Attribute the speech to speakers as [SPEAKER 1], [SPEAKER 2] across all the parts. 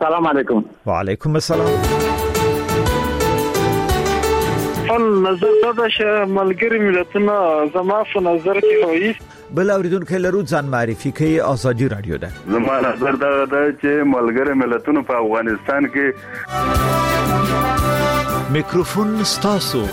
[SPEAKER 1] السلام علیکم.
[SPEAKER 2] وعلیکم السلام.
[SPEAKER 3] نظر دا چې ملګری ملتونه زما په نظر کې وایي
[SPEAKER 2] بل اوریدونکو لرو ځان معرفي کوي. آزادي رادیو ده.
[SPEAKER 4] زما نظر دا چې ملګری ملتونه په افغانستان کې
[SPEAKER 2] میکروفون ستاسو.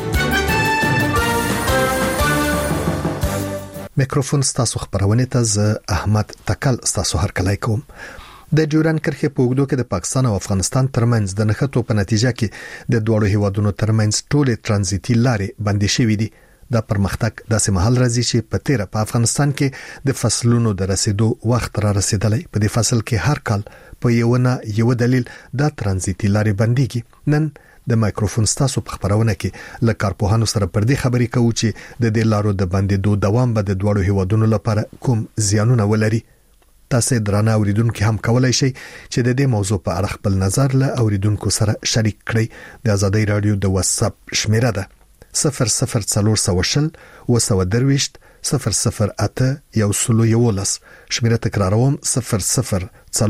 [SPEAKER 5] میکروفون ستاسو خبرونه ته ز احمد تکل ستاسو هرکلای کوم. د ډیورن کرښې په اوږدو کې د پاکستان او افغانستان ترمنځ د نښتو په نتیجه کې د دوړو هیوادونو ترمنځ ټولې ترانزیتي لارې بندې شوې دي. دا پرمختګ داسې مهال راځي چې په تیره په افغانستان کې د فصلونو د رسیدو وخت را رسیدلی. په دې فصل کې هر کال په یو دلیل دا ترانزیتي لارې بنديږي. نن د میکروفون ستاسو په خبرونه کې له کارپوهانو سره پر دې خبرې کوو چې د دې لارو د بندیدو دوام به د دوړو هیوادونو لپاره کوم زیانونه ولري. تاسو درانه اوریدونکو هم کولای شئ چې د دې موضوع په اړه خپل نظر له اوریدونکو سره شریک کړئ. د آزادۍ رادیو د واتس اپ شمیره ده 0040 وسودرويشت 008 111. شمیره تکراروم 0040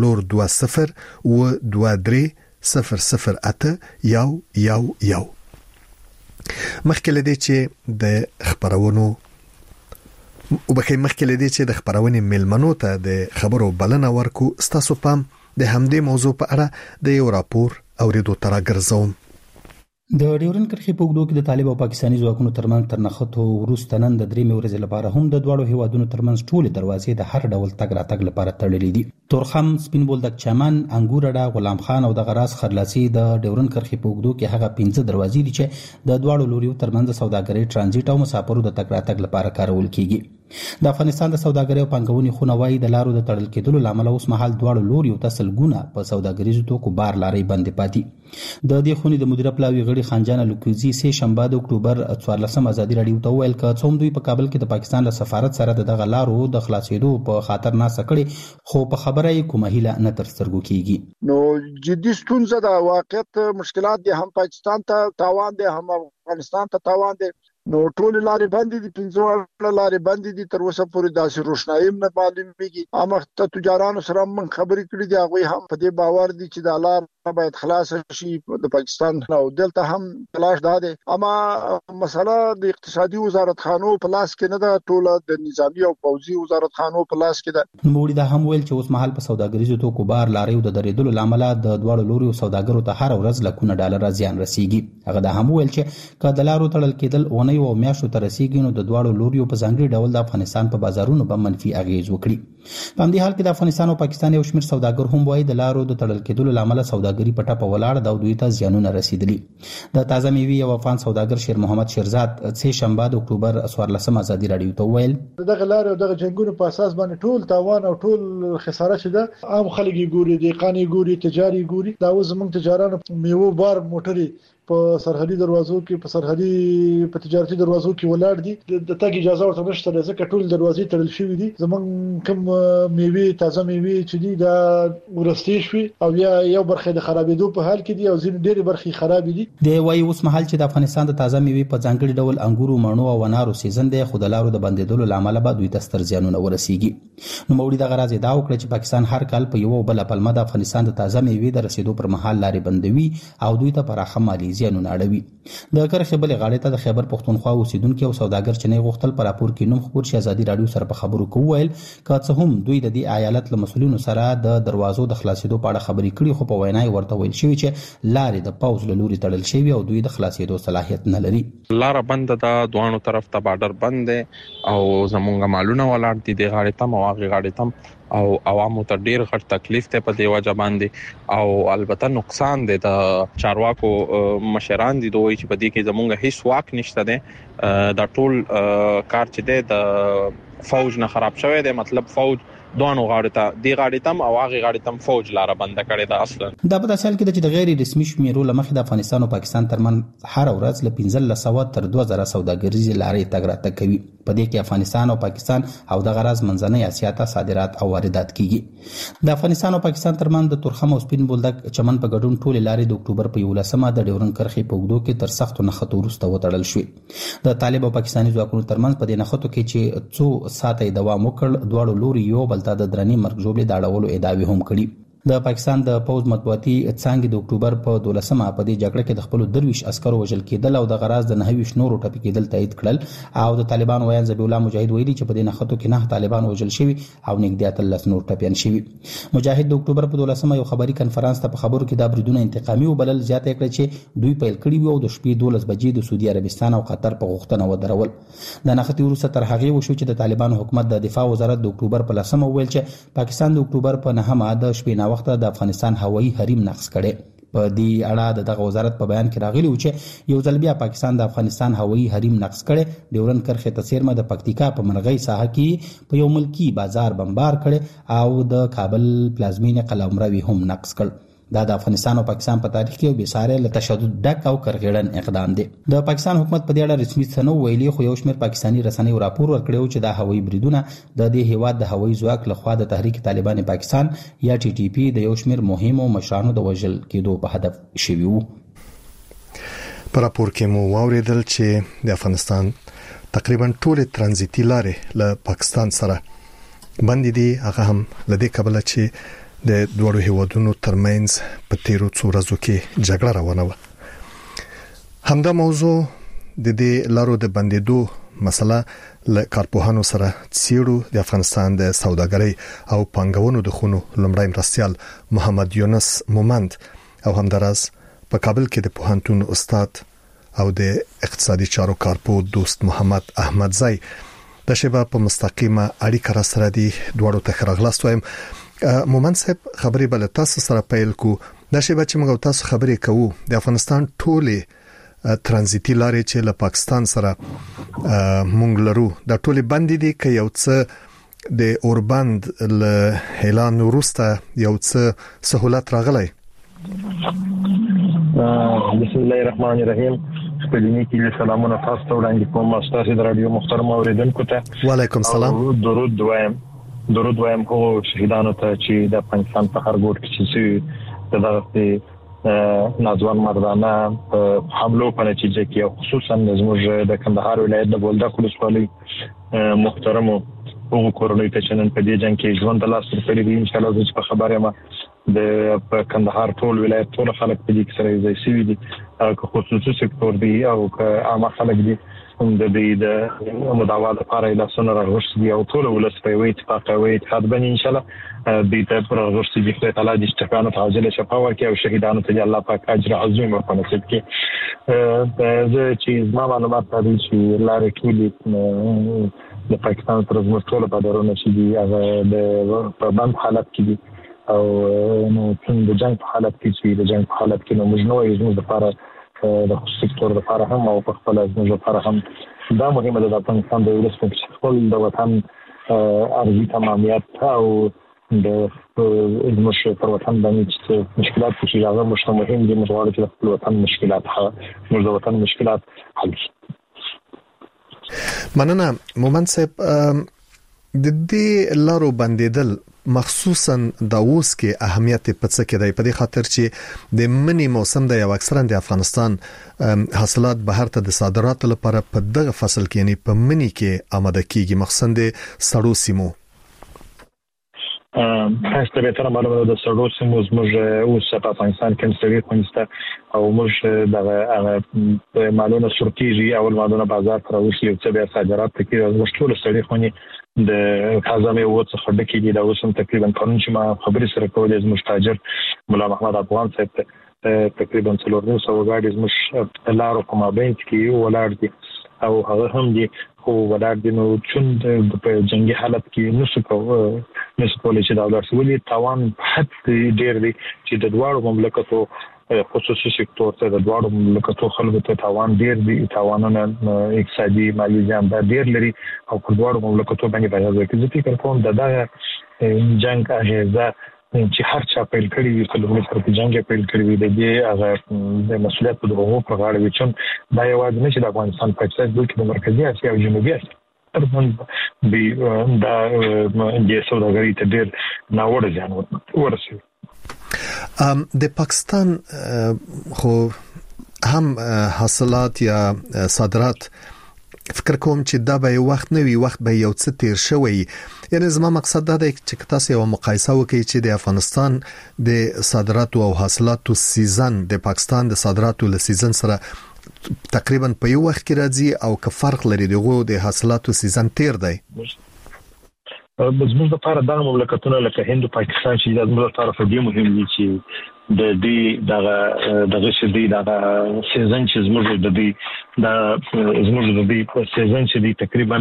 [SPEAKER 5] و23 008 111. مخکې لدې چې د خبرونو د خبرونې ملمنو ته د خبرو بلنه ورکو. ستاسو پام د همدې موضوع په اړه د یو راپور اوریدو تر ګرځوم.
[SPEAKER 6] د ډیورن کرښې په اوږدو کې د طالب او پاکستاني ځواکونو ترمنځ تر نښتو وروسته نن د 3 ورځې لپاره هم د دواړو هیوادونو ترمنځ ټولې دروازې د هر ډول تګ راتګ لپاره تړلې دي. تورخم، سپین بولدک چمن، انګورډا، غلام خان او د غراس خرلاسي د ډیورن کرښې په اوږدو کې هغه 15 دروازې دي چې د دواړو لوريو ترمنځ سوداګرۍ، ترانزیت او مسافرو د تګ راتګ لپاره کارول کیږي. د افغانستان د سوداګرۍ او پانګونې خونه وايي د لارو د تړل کېدلو لامل اوس مهال دواړو لوريو ته سلګونه په سوداګریزو توکو بار لارې بندې پاتې. د دې خونې د مدیره پلاوي غړي خانجان لوکوزي سه شنبه د اکتوبر 14 ازادي رادیو ته ویل ک څوم دوی په کابل کې د پاکستان له سفارت سره دغه لارو د خلاصېدو په خاطر ناسه کړي، خو په خبره یې کومه هیله نه تر سترګو کیږي.
[SPEAKER 7] نو جدي ستونزه د واقعیت مشکلات دي، هم پاکستان ته تاوان دي هم افغانستان ته تاوان دي. نو ټول لارې بندې دي، 15 لارې بندې دي، تر اوسه پورې داسې روښنايي نه معلومیږي. امخته تجارانو سره من خبرې کړې دي، هغه هم په دې باور دي چې د لار باید خلاص شي د پاکستان او دلته هم تلاش ده. اما مسله د اقتصادي وزارت خانو په لاس کې نه ده، ټول د نظامی او پوځي وزارت خانو په لاس کې ده.
[SPEAKER 6] نوموړي دا هم ویل چې اوس مهال په سوداګریزو توکو بار لارې د درېدلو لامل د دوړو لوري سوداګرو ته هر ورځ لکونه ډالر زیان رسیږي. هغه دا هم ویل چې کله د لارو تړل کېدل ونی او میاشتو تر رسیدګي نو د دوړو لوري په ځانګړي ډول د افغانستان په بازارونو باندې منفي اغیز وکړي. په همدې حال کې د افغانستان او پاکستان یو شمېر سوداګر هم وایي د لارو د تړل کېدلو لامل سوداګري په ټاپه ولاړ د دوی ته زیانونه رسیدلي. د تازه میوي او افغان سوداګر شیر محمد شیرزاد سه شنبه د اکتوبر 14 ازادي رادیو ته ویل
[SPEAKER 8] دغه لار او دغه جنگونو په اساس باندې ټول تاوان او ټول خساره شده. عام خلک ګوري، دیقانی ګوري، تجاري ګوري. دا اوس موږ تجارانو میوه بار موټري په سرحدي دروازو کې په تجارتي دروازو کې ولاړ دي. د تګ اجازه ورته نشته ځکه ټول دروازې تړل شوې دي. زمونږ کوم میوه تازه میوه چې دي دا ورستي شوي او یو برخه د خرابېدو په حال کې دي او ځینې ډېری برخې خراب دي.
[SPEAKER 6] د وایي اوس مهال چې د افغانستان د تازه میوه په ځانګړي ډول انګورو، مڼو او انارو سیزن دی، خو د لارو د بندیدلو لامل به دوی ته ستر زیانونه ورسیږي. نو موري د غراز دا وکړه چې پاکستان هر کال په یو بل پلمه د افغانستان د تازه میوه د رسیدو پر مهال لارې بندوي او دوی ته پراخه مالی زیانونه اړوي. د کرښې بلې غاړې ته د خیبر پښتونخوا اوسیدونکو او سوداګر چې نه غوښتل پر راپور کې نوم خبر شي آزادي رادیو سره په خبرو کې ویل که څه هم دوی د دې ایالت له مسؤلینو سره د دروازو د خلاصېدو په اړه خبرې کړي، خو په وینای ورته ویل شوی چې لارې د پاوز له لوري تړل شوی او دوی د خلاصېدو صلاحیت نه لري.
[SPEAKER 9] لار بند ده، دوانو طرف ته بارډر بند دی او زمونږ مالونه ولاړ دي د غاړې تم او هغه غاړې تم او عوامو ته ډیر غټ تکلیف ته په دی وجه باندې او البته نقصان دی. د چارواکو مشران دي دوی چې په دې کې زمونږ هیڅ واک نشته دی. دا ټول کار چې دی د فوج نه خراب شوی دی. مطلب فوج دوانو غاړې ته دی غاړې تم او هغه غاړې تم فوج لاره بند کړې ده. اصلا
[SPEAKER 6] دا په داسې حال کې چې د غیر رسمي شمیرو لمخې د افغانستان او پاکستان ترمن هر ورځ له 1500 تر 2000 سوداګریزي لارې تګ راتګ کوي. په دې کې افغانستان او پاکستان او د غراز منځنۍ اسیا ته صادرات او واردات کیږي. د افغانستان او پاکستان ترمن د تورخم او سپین بولدک چمن په ګډون ټول لارې د اکتوبر په 11مه د ډیورن کرښې په اوږدو کې تر سختو نښتو وروسته وتړل شوې. د طالب او پاکستاني ځواکونو ترمنځ په دې نښتو کې چې څو ساعته دوام وکړ، دواړو لوري یو بل ته د درنې مرګ جوړې د اړولو ادعاوې هم کړي. د پاکستان د پوز مطبوعاتي څنګه د اکتوبر په 12مه په دې جګړه کې د خپل درویش عسکرو وژل کېدل او د غراز د 9 نورو ټپي کېدل تایید کړل او د طالبان ویان ذبیح الله مجاهد ویلي چې په دې نخښتو کې 9 طالبان وژل شوي او نږدې 13 نور ټپيان شوي. مجاهد د اکتوبر په 12مه یو خبري کانفرنس ته په خبرو کې د بریدونو انتقامي وبلل، زیاته کړه چې دوی پیل کړي وو او د شپې 12 بجې د سعودي عربستان او قطر په غوښتنه ودرول. د نخښتې وروسته تر هغه وشو چې د طالبان حکومت د دفاع وزارت د اکتوبر په 10مه ویل چې پاکستان د اکتوبر په 9مه د شپې نا وخت د افغانستان هوایي حریم نقض کړي. په دې اړه دغه وزارت په بیان کې راغلی و چې یو ځل بیا پاکستان د افغانستان هوایي حریم نقض کړي. ډیورن کرښې ته څیرمه د پکتیکا په مرغۍ ساحه کې په یو ملکی بازار بمبار کړي او د کابل پلازمینه قلعه‌مروي هم نقض کړ. دا د افغانستان او پاکستان په تاریخ کې به ساره له تشدد ډک او کرغېړن اقدام دی. د پاکستان حکومت په دې اړه رسمي څه نه ویلي، خو یو شمېر پاکستاني رسنیو راپور ورکړی چې دا هوایي بریدونه د دې هیواد د هوایي ځواک لخوا د تحریک طالبان پاکستان یا ټي ټي پی د یو شمېر مهمو مشرانو د وژل کېدو په هدف شوي وو.
[SPEAKER 5] په راپور کې مو واوریدل چې د افغانستان تقریبا ټول ترانزیتي لارې له پاکستان سره باندې دي، هغه هم لدې کبله چې د دوړو هیوادونو ترمنځ په تیرو څو ورځو کې جګړه روانه و. همدا موضوع د دې لارو د بندیدو مسله له کارپوهانو سره څیړو. د افغانستان د سوداګرۍ او پانګونو د خونو لمړی مرستیال محمد یونس مومند او همداراز په کابل کې د پوهنتون استاد او د اقتصادي چارو کارپو دوست محمد احمدزی د شبا په مستقیمه اړیکه را سره دي. دوړو ته خراغلاست وایم. مومند صاحب خبرې بل تاسو سره پیل کو. دا شی به چې موږ تاسو خبرې کوو د افغانستان ټولې ترانزیتي لارې چې له پاکستان سره مونږ لرو دا ټولې بندې دي که یو څه د اوربند له اعلان وروسته یو څه سہولت راغلی؟
[SPEAKER 1] بسم الله الرحمن الرحیم. خپلینی کې سلامونه تاسو ته وړاندې کوم. تاسو د رادیو محترم اوریدونکو ته
[SPEAKER 5] وعلیکم السلام.
[SPEAKER 1] درود وایم خو شهیدانو ته چې د افغانستان په هر ګوټ کې چې دغه ناځوان مردانه حملو په نتیجه کې خصوصا زموږ د کندهار ولایت د بولدک ولسوالۍ محترمو هغو کورنۍ ته چې نن په دې جنګ کې ژوند د لاس ورکړي دي. انشاءالله زه چې په خبر یم د کندهار ټول ولایت ټول خلک په دې کې سره یوځای شوي دي، که خصوصي سکتور دی او که عامه خلک دي د دې د مداوا لپاره لاسونه راغوښتي دي او ټول ولس په یو اتفاق او اتحاد باندې انشاءالله دې ته راغوښتي دي. خدای تعالی دې ټکانو ته عاجله شفا ورکړي او شهیدانو ته الله پاک اجر عظیم ورکړي. زه چې زما معلومات لري چې لارې ټولې د پاکستان تر زموږ ټول بادرونه چې دي هغه په بند حالت کې دي او نو د جنگ په حالت کې چې د جنگ په حالت کې نو موږ نو یو لپاره د خصوصي سکتور لپاره هم او په خپل ازموږ لپاره هم دا مهمه ده د افغانستان د ولس په خپل د وطن ارزي تمامیت او د زموږ پر وطن باندې چې مشکلات چې هغه مشته مهم دي. موږ غواړو چې د خپل وطن مشکلات موږ د وطن مشکلات حل شي.
[SPEAKER 5] مننه مومند صاحب. د دې لارو بندیدل مخصوصا د اوس کې اهمیت په څه کې دی؟ په دې خاطر چې د منی موسم د یو اکثرا د افغانستان حاصلات بهر ته د صادراتو لپاره په دغه فصل کې یعنی په منی کې آماده کیږي، مخصوصا د سړو سیمو.
[SPEAKER 1] تاسو به تر معلومه د سړو سیمو زموږ اوس په افغانستان کې سړي خونسته او موږ د مالونو سورتیږي او مالونو بازار ته راوځي او څه به صادرات کوي. موږ ټول سړي خوني د خزانه وڅ خډه کې دي. دا اوسم تقریبا قانون چې ما خبرې سره کولې زموږ تاجر مولا محمد افغان صاحب تقریبا 300 غاډي زموږ لارو په مابین کې ولاړ دي او هغه هم دي خو ولاړ دي نو چون په جنگي حالت کې نشو کولای چې دا ورسولي تاوان حد ډیر دي چې د دوړو مملکتو خصوصي سکتور ته د دوړو مملکتو خلکو ته تاوان ډیر دي. تاوانونه اقتصادي مالی زیان ډیر لري او په دوړو مملکتو باندې باید ځکه فکر کوم د جنگ اغیزه چې هر چا پیل کړی وي کله په جنگ پیل کړی وي د دې هغه د مسؤلیت په دغه په غاړه وي چې دا یوازې نه چې د افغانستان په څیر بلکې د مرکزی اسیا او جنوبي اسیا ترڅنګ به دا د سوداګرۍ ته ډیر ناوړه ځان ورسوي.
[SPEAKER 5] د پاکستان خو هم حاصلات یا صادرات فکر کوم چې دا به وخت نه وي، وخت به یو څه تیر شوی. یعنی زما مقصد دا دی چې تاسو یو مقایسه وکړئ چې د افغانستان د صادراتو او حاصلاتو سیزن د پاکستان د صادراتو له سیزن سره تقریبا په یو وخت کې راځي او که فرق لري دغه د حاصلاتو سیزن تیر دی.
[SPEAKER 1] زموږ لپاره دا مملکتونه لکه هند او پاکستان چې زموږ لپاره په دې مهم دي چې د دې دغه شدي دغه سیزن چې زموږ د دې سیزن چې دی تقریبا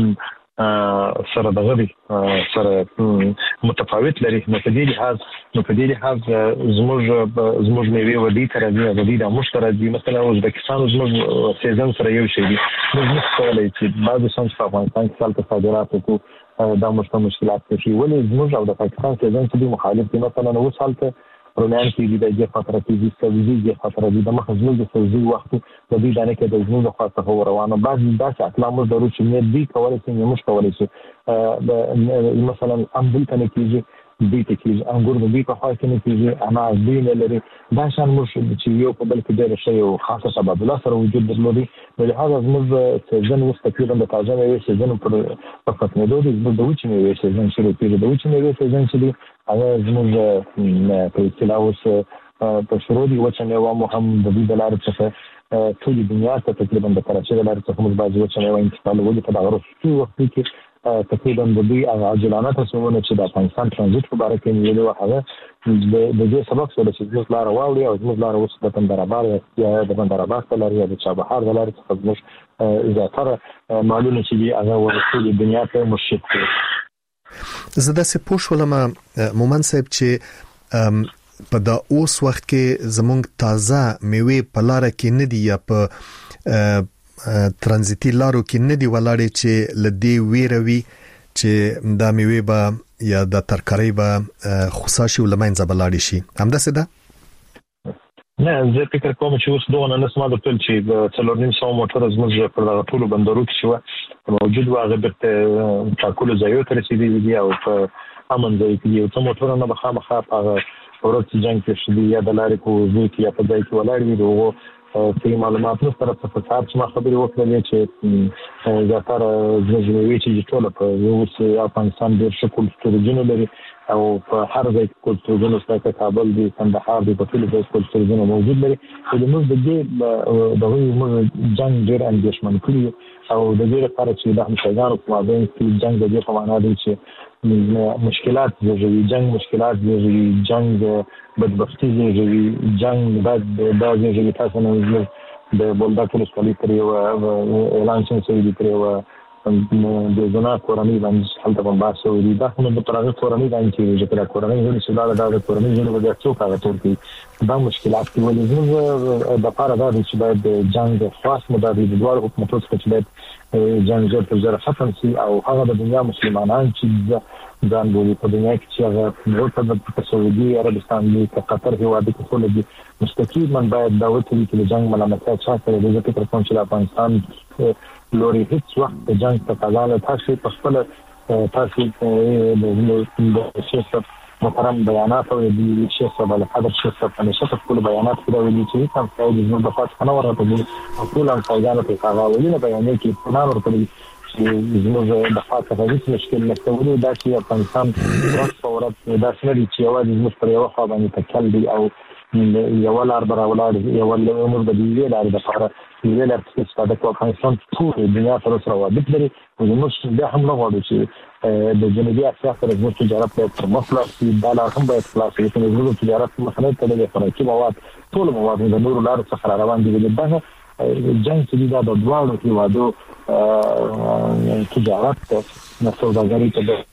[SPEAKER 1] سره دغه دي سره متفاوت لري. نو په دې لحاظ زموږ میوه ودی تر دې د مشترک دي. مثلا ازبکستان زموږ سیزن سره یو شي دي. موږ کولای چې بعض څنګه په افغانستان کې سال ته صادرات وکړو، دا مشکلات شي. ولې زموږ او د پاکستان سیزن کې مخالف دي. مثلا نو سال ته رومیان کې د دې خطر کې دي، سبزي د خطر دي، د مخزن د سبزي وخت د دې دانه کې د زموږ خاصه روانه بعض داسې اقلام درو چې نه دي کولای شي موږ کولای شي مثلا امبل کنه کېږي دې ته کېږي انګور د دې په خاص کې نه کېږي انا دې لري دا شان موږ چې یو په بل کې ډېر شی او خاصه سبب لا سره وجود درلودي. ولهدا زموږ سیزن مستقیما د تازه میوه سیزن په ختمېدو دي. د وچې میوه سیزن شروع کېږي. د وچې میوه سیزن چې هغه زموږ په اصطلاح اوس په شروع دي. وچې میوه مو هم د دې د لارې څخه ټول دنیا ته تقریبا د کراچۍ د لارې څخه موږ بعضې وچې میوه انتقال ولې په دغه وروستي وخت کې تقریبا د دې عاجلانه تصمیمونه چې د افغانستان ترانزیت په اړه کې نیولې و هغه د دې سبب شو چې زموږ لار واوړي او زموږ لار اوس د بندرابار یا د بندرابار ته لري یا د چابهار د لارې څخه زموږ زیاتره مالونه چې دي هغه ورسول دنیا ته مرشد کړي.
[SPEAKER 5] زه داسې پوه شولم مومن صاحب چې په دا اوس وخت کې زموږ تازه میوه په لار کې نه دي یا په ترانزیتي لارو کې نه دی ولاړې چې لدی ویروي چې دا میوه به یا د ترکاري به خصاشي ولمنځه بلاړي شي. همداسې ده؟
[SPEAKER 1] نه زه فکر کوم چې اوس دوه نه سم د ټول چې د 4.5 موټر زموږ په دغه ټولو بندرو کې شو موجود و هغه به ټاکلو ځایو ته رسیدلی دي او په امن ځای کې یو څو موټر نه بخامخه هغه ورته جنگ کې شدي یا د لارې کو ځای کې یا په ځای کې ولاړ وي. دغه په معلوماتو سره په فساد چې ما خبرې وکړلې چې زیاتره زموږ چې ټول په یو افغانستان ډېر ښه کلتورونه لري او په هر ځای کې کلتورونه ستاسو کابل دی کندهار دی په ټول ځای کلتورونه موجود لري. او د موږ د دې دغه جنگ ډېر اندېښمن کړی او د دې لپاره چې د همسایګانو په مابین کې جنگ د دې په معنا دی چې مشکلات زیږوي، جنگ مشکلات زیږوي، جنگ بدبختی زیږوي، جنگ بعد دا زیږوي. تاسو نن د بولدک ولسوالۍ پرې اعلان شوی دی پرې د زنا کورنۍ باندې هلته په بحث شوی دی. دا خو د پراغه کورنۍ باندې چې د کورنۍ غړي چې دا کورنۍ غړي به څوک هغه تور کوي دا مشکلات دي. ولې زموږ د لپاره دا چې باید د جنگ خاص مداري د دوه حکومتونو څخه باید جنگ زر تر زر ختم شي او هغه د دنیا مسلمانان چې ځان بولي په دنیا کې چې هغه په سعودي عربستان دی په قطر هیواد کې ټول دي مستقیما باید دا وتلی چې جنگ ملامتیا چا سره د فکر کوم چې افغانستان لوري هیڅ وخت د جنگ په تاله تاسو په خپل تاسو د سیاست محترم بیانات او د شیخ صاحب الحضر شیخ صاحب همیشه په خپل بیانات کې راوړي چې تاسو د زموږ د پاتې نه ورته او ټول ځایونه په هغه ولینه بیانې کې پلان ورکړي چې زموږ د پاتې هیڅ مشکل نشته. ولې دا چې افغانستان ورځ په ورځ دا څنګه چې یوازې زموږ پر یو خوا باندې تکل دی او یو لار براولار یو نور د دې لارې د لپاره یو لار چې استفاده کوي. افغانستان ټول دنیا سره روابط لري او زموږ بیا هم نه غواړو چې د جنوبي اسیا سره زموږ تجارت په مخ لاړ دا لار هم باید خلاص شي. چې زموږ تجارت مخنه ته د خوراکي مواد ټول مواد د نورو لارو څخه روان دي. دغه جنگ چې دا د دواړو هیوادو تجارت نه سوداګري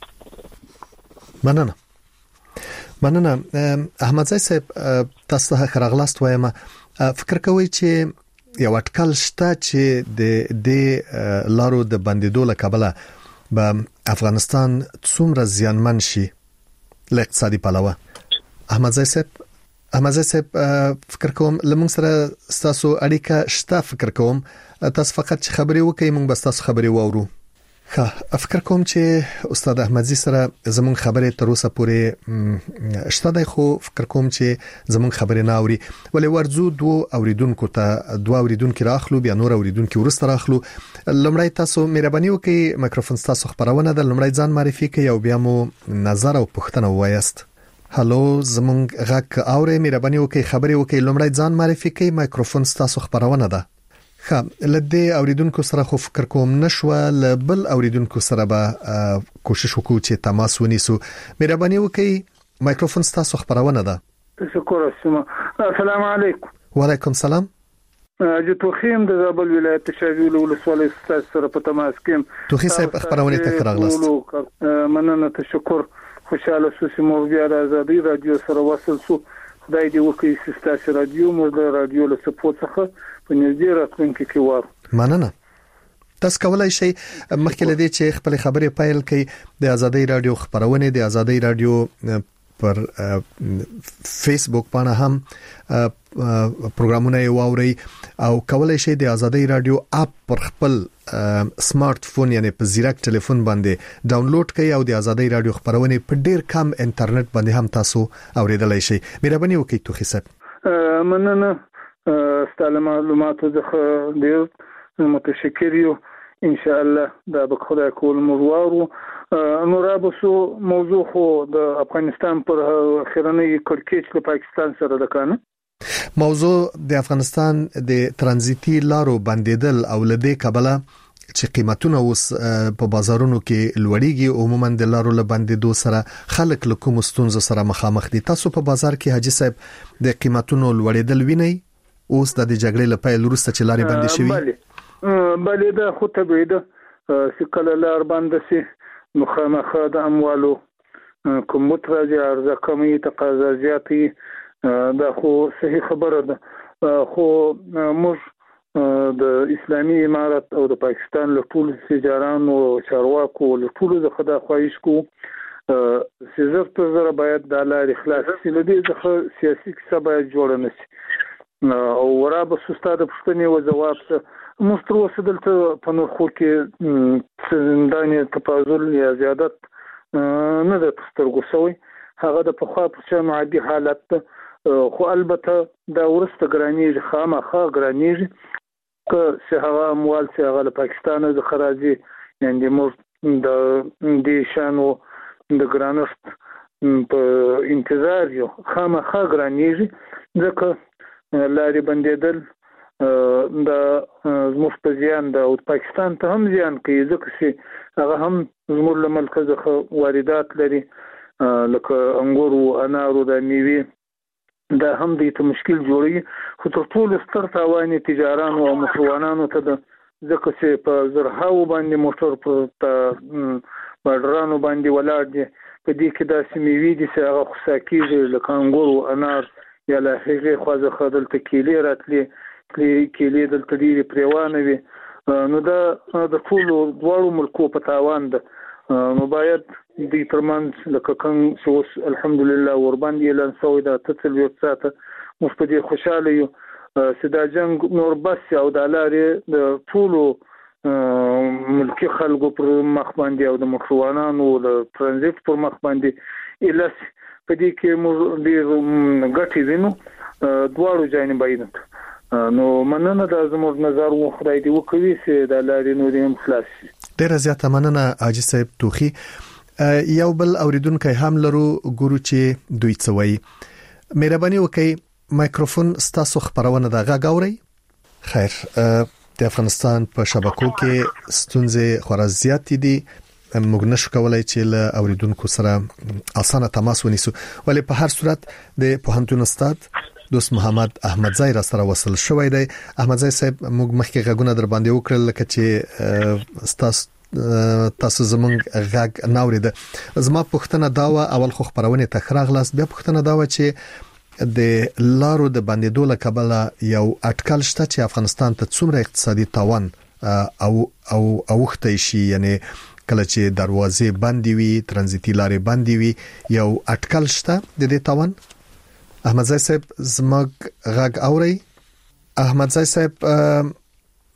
[SPEAKER 1] ته
[SPEAKER 5] مننه. احمدزی صاحب تاسو ته خراغلاست وایم. فکر کوئ چې یو اټکل شته چې د لارو د بندیدو له کبله به افغانستان څومره زیانمن شي له اقتصادي پلوه؟ احمدزی صاحب فکر کوم لمون سره تاسو اړیکه شته. فکر کوم تاسو فقط خبري وکړئ موږ بس تاسو خبري واورو. فکر کوم چې استاد احمدزي سره زمون خبره تر اوسه پورې شته خو فکر کوم چې زمون خبره نه اوري ولې ورزو دوه اوریدونکو ته دوه اوریدونکو راخلو بیا نور اوریدونکو ورسته راخلو لمړی تاسو مهرباني وکړئ میکروفون تاسو خبرونه د لمړی ځان معرفي کړئ او بیا مو نظر او پوښتنه وایست. هالو زمون غږ اوري مهرباني وکړئ خبري وکړئ لمړی ځان معرفي کړئ میکروفون تاسو خبرونه ده. لدې اوریدونکو سره خو فکر کوم نشو بل اوریدونکو سره به کوشش وکړو چې تماس ونیسو. مهرباني وکړئ میکروفون تاسو خبرونه ده.
[SPEAKER 3] شکر اسما. السلام علیکم.
[SPEAKER 5] وعلیکم السلام.
[SPEAKER 3] جو توخیم د زابل ولایت شاویل ولسوالۍ سره په تماس کې
[SPEAKER 5] توخی صاحب خبرونه ته راغلاست.
[SPEAKER 3] مننه تشکر. خوشاله سو چې مو بیا د ازادي رادیو سره وصل سو. خدای دې وکړي چې ستاسو رادیو مو د رادیو له سپورت څخه په نږدې راتلونکي کې وار. مننه. تاسو کولای شئ مخکې لدې چې خپل خبرې پیل کړئ د ازادي رادیو خبرونه د ازادي رادیو پر فیسبوک باندې هم پروګرامونه واوري او کولای شئ د ازادي رادیو اپ پر خپل سمارټ فون یعنی په زیرک ټلیفون باندې ډاونلوډ کړئ او د ازادي رادیو خبرونه په ډیر کم انټرنیټ باندې هم تاسو اوریدلای شئ. مهرباني وکړئ توخی صاحب. مننه. ستاسو معلوماتو څخه ډیر متشکر یو. ان شاء الله دا به خدای کول موږ نو رابسو موضوع خو د افغانستان پر اخرنۍ کړکېچ له پاکستان سره د کانه
[SPEAKER 5] موضوع د افغانستان د ترانزیتي لارو بندیدل او لدې کبله چې قیمتونه اوس په بازارونو کې لوړیږي عموما د لارو له بندیدو سره خلک له کوم ستونزو سره مخامخ دي. تاسو په بازار کې حاجی صاحب د قیمتونو لوړیدل وینئ اوس د جګړې له پیل وروسته چې لارې بندې شوې؟
[SPEAKER 3] بله دا خو طبیعي ده چې کله لار بنده شي نو خامخا د اموالو کومت راځي عرضه کمی تقاضا زیاتی. دا خو صحیح خبره ده. خو موږ د اسلامي امارت او د پاکستان له ټول تجارانو او چارواکو له ټول د خدای خواهش کو چې زر پر زر باید د لارې خلاص شي. له دې څخه سیاسي کیسه باید جوړه نشي او ورابه استاد پښتني و جواب څه مستروس دلته په نورخو کې زنداني تفاضل یا زیادت نه د سترګو سوی هغه د پخوا په معدي حالت خو البته دا ورسته ګرانیږي خامخا ګرانیږي که هغه اموال چې هغه له پاکستان د خراجي یعنی موږ د دې شانو د ګرانښت په انتظار یو خامخا ګرانیږي ځکه لارې بندیدل دا زموږ په زیان ده او پاکستان ته هم زیان کوي ځکه چې هغه هم زموږ له ملکه څخه واردات لري لکه انګور او انار او د میوې دا هم دې ته مشکل جوړي. خو تر ټولو ستر تاوان تجارانو او موټروانانو ته ده ځکه چې په زرهاو باندې موټر په بارډرانو باندې ولاړ دي. په دې کې داسې میوې دي چې هغه خصا کېږي لکه انګور او انار یا له هغې خوا څخه دلته کیلې راتلي کېلې دلته ډېرې پرېوانه وي نو دا د ټولو دواړو ملکو په تاوان ده. نو باید دوی ترمنځ لکه کوم چې اوس الحمدلله ورباندې اعلان شوی ده 48 ساعته موږ په دې خوشحاله یو چې دا جنګ نور بس او د لارې د ټولو ملکي خلکو پر مخ باندې او د موټروانانو د ترانزیت پر مخ باندې الس په دې کې موږ ډېر ګټې وینو دواړو جانبینو. نو مننه د زموږ نظر و خدای دې وکړي چې د لارې نورې هم خلاص شي.
[SPEAKER 5] ډېره زیاته مننه حاجی صاحب توخی. یو بل اوریدونکو هم لرو ګورو چې دوی څه وایي. مهرباني وکړئ میکروفون ستاسو خبرونه د غږ اوري. خیر د افغانستان په شبکو کې ستونزې خورا زیات دي موږ نشو کولای چې له اوریدونکو سره اسانه تماس ونیسو ولی په هر صورت د پوهنتون استاد دوست محمد احمدزی را سره وصل شوی دی. احمدزی صاحب موږ مخکې غږونه در باندې وکړل لکه چې تاسو زمونږ غږ ناوریده. زما پوښتنه دا و اول خو خبرونه تخراغلاست بیا پوښتنه دا و چې د لارو د بندیدو له کبله یو اټکل شته چې افغانستان ته څومره اقتصادي تاوان او اوخته شي یعنی کله چې دروازې بندې وي ترانزیتي لارې بندې وي یو اټکل شته د دې تاوان. احمدزی صاحب زموږ غږ اوري؟ احمدزی صاحب که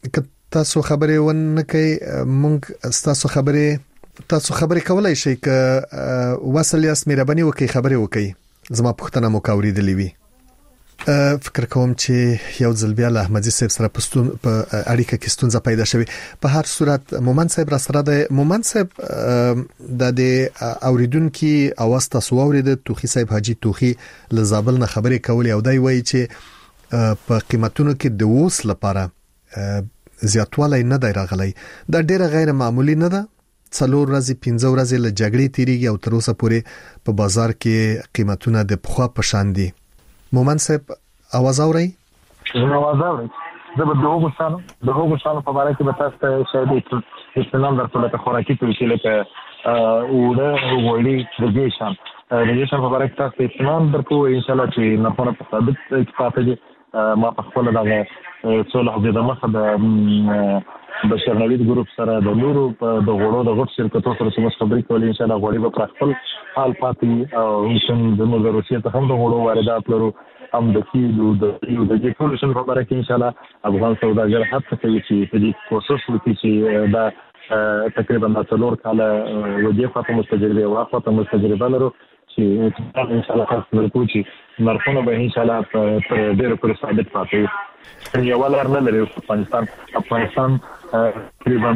[SPEAKER 5] تاسو خبرې ونه کوي مونږ تاسو خبرې کولای شئ ک وصل یاست مهرباني وکړئ خبرې وکړئ زما پوښتنه مو کاوریدلې وي فکر کوم چې یو ځل بیا له احمدي صاحب سره په اړیکه کې ستونزه پیدا شوه په هر صورت مومن صاحب را سره د مومن صاحب د اوریدونکو اواز تاسو اورید توخی صاحب حاجی توخی له زابل نه خبرې کولې او دای وایي چې په قیمتونو کې د ووس لپاره زیاتوالی نه دی راغلی دا ډیره غیر معمولی نه ده 4 ورځې 15 ورځې له جګړې تیریږي او تر اوسه پورې په بازار کې قیمتونه د پخوا په شان دي مومن صاحب आवाज اوري
[SPEAKER 1] आवाज اوري زه به دغه شانو په اړه کې به تاسو ته شاید استنام درته ته خوراکي توکي لکه وړه وړي د جیشن په اړه کې تاسو استنام درکو ان شاء الله چې نه په ثابت اتفاق دي ما په خپل دغه څول د مخه د بشر نوید ګروپ سره د نورو د غوړو د غټ شرکتونو سره څه خبرې کولې ان شاء الله غوړي به خپل حال پاتې او څنګه د روسیې ته هم د غوړو واردات لرو هم د کیلو د ټولشن په اړه کې ان شاء الله افغان سوداګر هڅه کوي چې په دې کوشش وکړي چې دا تقریبا 4 کال وظیفه مستجربه او خاطر مستجربه لرو چې ان شاء الله تاسو ورکو چې مرخونه به ان شاء الله په ډیرو پر ثابت پاتې یو ولر نه لري افغانستان تقریبا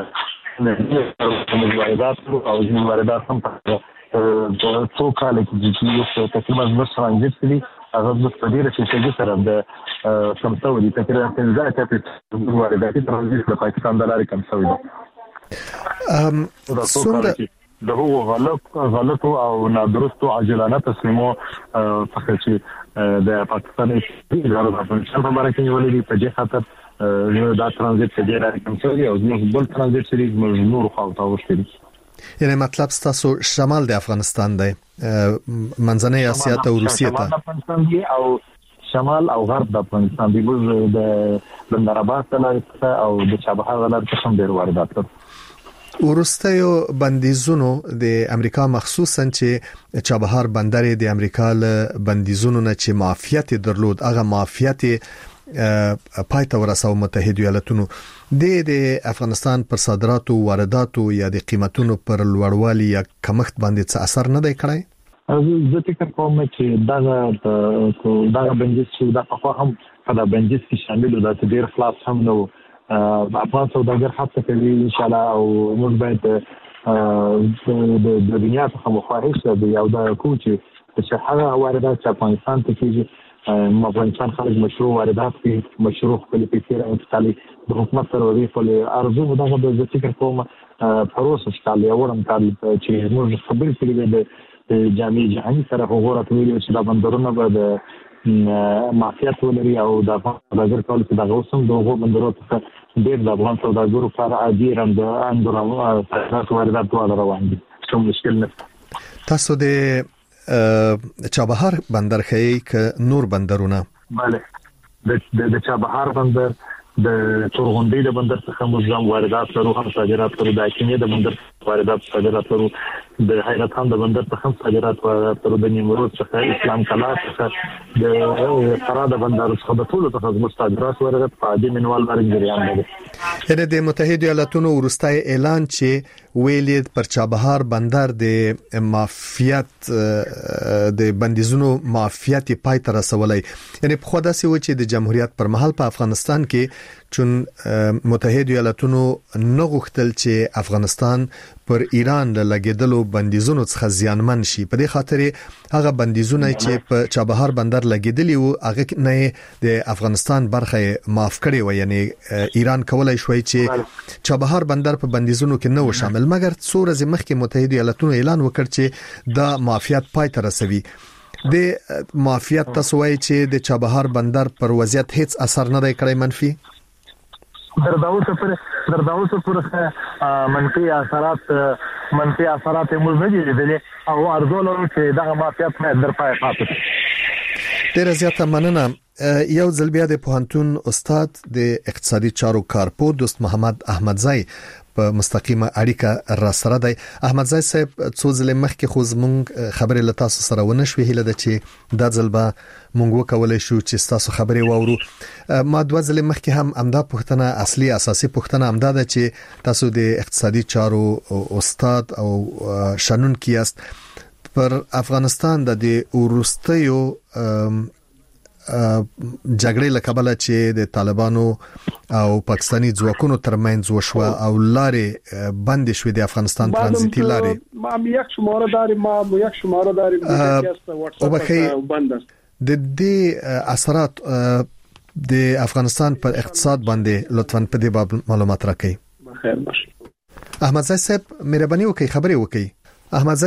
[SPEAKER 1] د واردات او د واردات هم په څو کال کې چې تقریبا نو څنګه دي هغه د ډیره چې سره د سمتوري تقریبا 15 کاپیټ واردات ترانزیت په پاکستان د لارې کم شوی دي څومره د هغو غلطو او نادرستو عاجلانه تصمیمو په چې د پاکستان ادارو د افغانستان په اړه کې ولې په دې خاطر دا ترانزیت په دې لارې کم شوی او زموږ بل ترانزیت سری نور خو تاسو
[SPEAKER 5] یعنی مطلب تاسو شمال د افغانستان دی منځنۍ اسیا ته او روسیې ته
[SPEAKER 1] افغانستان دی او شمال او غرب د افغانستان دی د بندراباد ته او د چابهار ولایت څخه ډیر واردات کوي
[SPEAKER 5] ورستیو بندیزونو د امریکا مخصوصا چې چابهار بندر د امریکا له بندیزونو نه چې معافیت درلود هغه معافیت پایته ورساو متحده ایالاتونو د افغانستان پر صادراتو وارداتو یا د قیمتونو پر لوړوالي یا کمښت باندې څه اثر نه دی کړی
[SPEAKER 1] زه فکر کوم چې دا بندیز چې دا په هم دا بندیز کې شامل و دا ډیر خلاص هم نو افغان سوداګر هڅه کوي ان شاء الله او موږ باید د دنیا څخه مخواهش دی او دا کوچ چې هغه واردات چې افغانستان ته کیږي افغانستان خلک مشروع واردات کوي مشروع خپل پیسې انتقالي د حکومت سره وی په ارزو دغه د فکر کوم پروسه شته یو ورم کال چې موږ خبرې کړې د جامع جهاني سره وګورئ چې دا بندرونه به د معافیت ولري او د سوداګر کول چې د غوسم دغه بندرونو څخه ډېر د افغان سوداګرو لپاره عادي رند اندرو واردات روان دي کوم مشکل نه
[SPEAKER 5] تاسو د چابهار بندر خې ک نور بندرونه
[SPEAKER 1] bale د چابهار بندر د تورغونډي د بندر څخه موږ واردات لرو هم صادرات لرو د کینې د بندر واردات صادرات لرو د حیرت خان د بندر څخه صادرات واردات لرو د نیمروز څخه اسلام کلا څخه د فراه د بندر څخه د ټولو څخه صادرات واردات په عادي منوال باندې جریان لري
[SPEAKER 5] یعنی د متحده ایالاتونو ورستای اعلان چې ویلید پر چابهار بندر د مافیات د بندیزونو مافیات پای ته رسولای یعنی په خدا سي و چې د جمهوریت پر مهال په افغانستان کې چون متحده ایالاتونو نه غوښتل چې افغانستان پر ایران له لګیدلو بندیزونو څخه زیانمن شي په دې خاطر هغه بندیزونه چې په چابهار بندر لګیدلی وو هغه نه د افغانستان برخه معاف کړي و یعنی ایران کولای شوی چې چابهار بندر په بندیزونو کې نه و شامل مګر څو ورځې مخکې متحده ایالاتونو اعلان وکړ چې دا معافیت پای ته رسوي د معافیت تاسو وایي چې د چابهار بندر پر وضعیت هیڅ اثر نه دی کړی منفي
[SPEAKER 1] درداوسه پر منفي اثرات موږ نه دي لیدلي او ارزو لرو چې دغه معافیت نه در پای پاتې
[SPEAKER 5] ډیره زیاته مننه یو ځل بیا د پوهنتون استاد د اقتصادي چارو کارپو دوست محمد احمدزی په مستقیمه اړیکه را سره دی. احمدزی صاحب څو ځله مخکې خو زموږ خبرې له تاسو سره ونه شوې، هیله ده چې دا ځل به موږ وکولای شو چې تاسو خبرې واورو. ما دوه ځله مخکې هم امدا پوښتنه اصلي اساسي پوښتنه امدا ده چې تاسو د اقتصادي چارو استاد او شنن کیاست پر افغانستان د ورستیو جګړې له کبله چې د طالبانو او پاکستاني ځواکونو ترمنځ وشو او لارې بند شوې د افغانستان ترانزیتي لارې
[SPEAKER 10] ما یک شماره داریم
[SPEAKER 5] او بند است. د دې اثرات د افغانستان پر اقتصاد باندې لطفاً په دې باب معلومات راکړئ.
[SPEAKER 10] بخیر باشه.
[SPEAKER 5] احمدزی صاحب مهرباني وکړئ خبرې وکړئ. احمدزی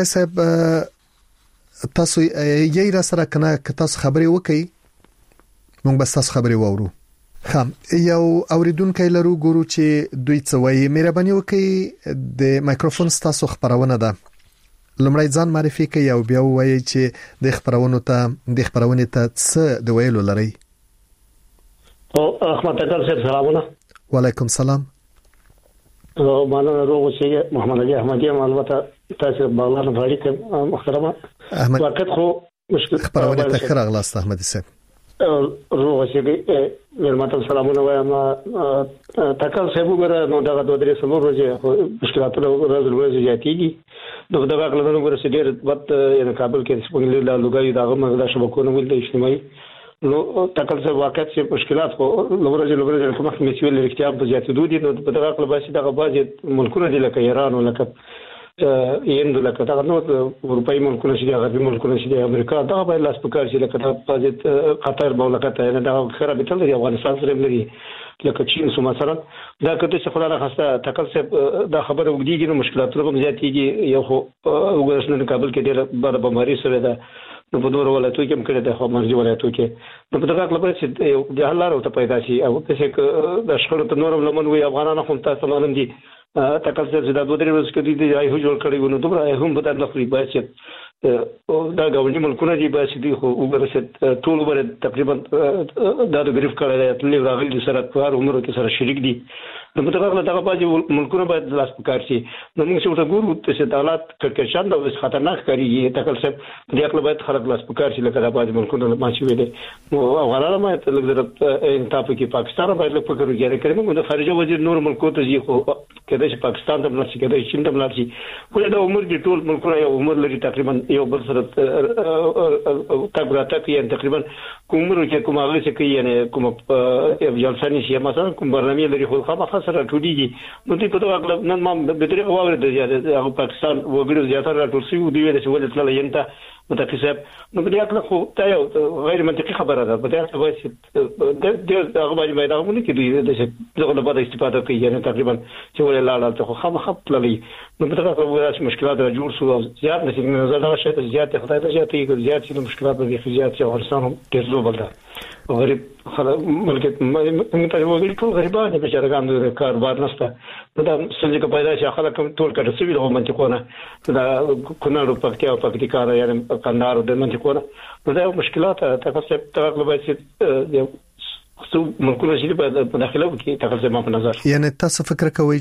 [SPEAKER 5] صاحب تاسو یې را سره کنه که تاسو خبرې وکړئ موږ بس تاسو خبرې واورو. خام یو اوریدونکو لرو ګورو چې دوی څه وایي. مهرباني وکړئ د مایکروفون تاسو خبرونه ده لمړی ځان معرفي کړئ او بیا وایي چې د خبرونې ته څه د ویلو لري.
[SPEAKER 11] او احمد تکل صاحب سلامونه.
[SPEAKER 5] وعلیکم السلام.
[SPEAKER 11] معنا روغ چې محمد علي احمدي معلومات تاسو باغلان غاړي ته محترمه
[SPEAKER 5] احمد
[SPEAKER 11] وخت خو مشکل
[SPEAKER 5] خبرونه ته خیر اغلاست احمد صاحب.
[SPEAKER 11] روغ چې ورماتم سلامونه وایم. تکل صاحب وګوره نو دا د درې سلو ورځې مشکلاتونه ورځ زیاتېږي. دغه غلطونه وګوره چې ډېر وخت یې کابل کې سپونګل لا لوګي دغه مغدا شبکونه ول د اجتماعي نو تکل صاحب واقعیت چې مشکلات خو لورځ کومه مسیول اړتیا په زیاتېدو دي. نو په دغه خپل باسي دغه باز ملکونه دي لکه ایران او لکه یند لکه دا نو اروپאי ملکونه چې غربي ملکونه چې امریکا دا به لاس پکار چې لکه د قطر مملکت نه دا خرابې تل دی افغانستان سره لري لکه چین سو مثلا دا کته چې خلانه خاصه تکل صاحب دا خبره وګړي نو مشکلات هم زیاتېږي. یو خو وګورئ کابل کې ډېر بار بماري سره ده نو په نور ولایتو کې هم کړه د خو مرزي ولایتو کې نو په دغه خپل چې د حل لارو ته پیدا شي او چې د شخړو ته نورم لمن وي افغانانو هم تاسو معلوم دي تکل صاحب دا دوه درې ورځې کې دي ایو جوړ کړی نو دومره هم په دغه خپل باسي دا غوړي ملکونه دي باسي دي خو وګورئ ټول بر تقریبا دا د غریب کړه ټول راغلي سره کار عمر کې سره شریک دي. نو په دغه باندې ملکونه باید لاس پکار شي. نو موږ څه وګورو چې د حالات کړکشان د خطرناک کاریږي. تکل صاحب دې خپل باید خلک لاس پکار شي لکه د باندې ملکونه ماشي ویلې نو افغانانو باید لږ انتاپ کې پاکستان باید لږ فکر وکړي کړي. د خارجه وزیر نور ملکو ته ځي خو کله چې پاکستان ته ملاتړ کوي چین ته ملاتړ کوي دا عمر دي ټول ملکونه یو عمر لري تقریبا یو بل سره تګراته کوي تقریبا کومر چې کومه هغه چې کوي یعنی کوم جلسانی شي مثلا کوم برنامه لري خو خاصه سره ټوډيږي. نو دې په توګه اغلب نن ما به طریقه واورې د پاکستان وګړو زیاتره ټول سی دی ویل چې ولې تل ینته متکسب نو په دې اړه خو دا یو غیر منطقي خبره ده. په دې اړه وایي چې د هغه باندې دا مونږ کې د دغه لپاره استفاده کوي یعنی تقریبا چې ولې لاړ ته خو خامخ پللی نو په دغه وایي مشکلات را جوړ شو زیات نشي نظر دا شي زیات خدای ته زیات شي مشکلات به زیات شي افغانستان ډېر زو بلدا غریب خلک ملکت موږ ته وګړي ټول غریبان دي بشرګان د کاروبار نشته. دا څنګه پیدا شي خلک ټول کډه سوي له منطقونه دا کونړ په پکتیا او پکتیکا یعنی کندهار د منطقونه نو دا مشکلات تاسو ته غوښتل چې خو ملکونه چې په داخله کې تاسو په نظر
[SPEAKER 5] یعنی تاسو فکر کوئ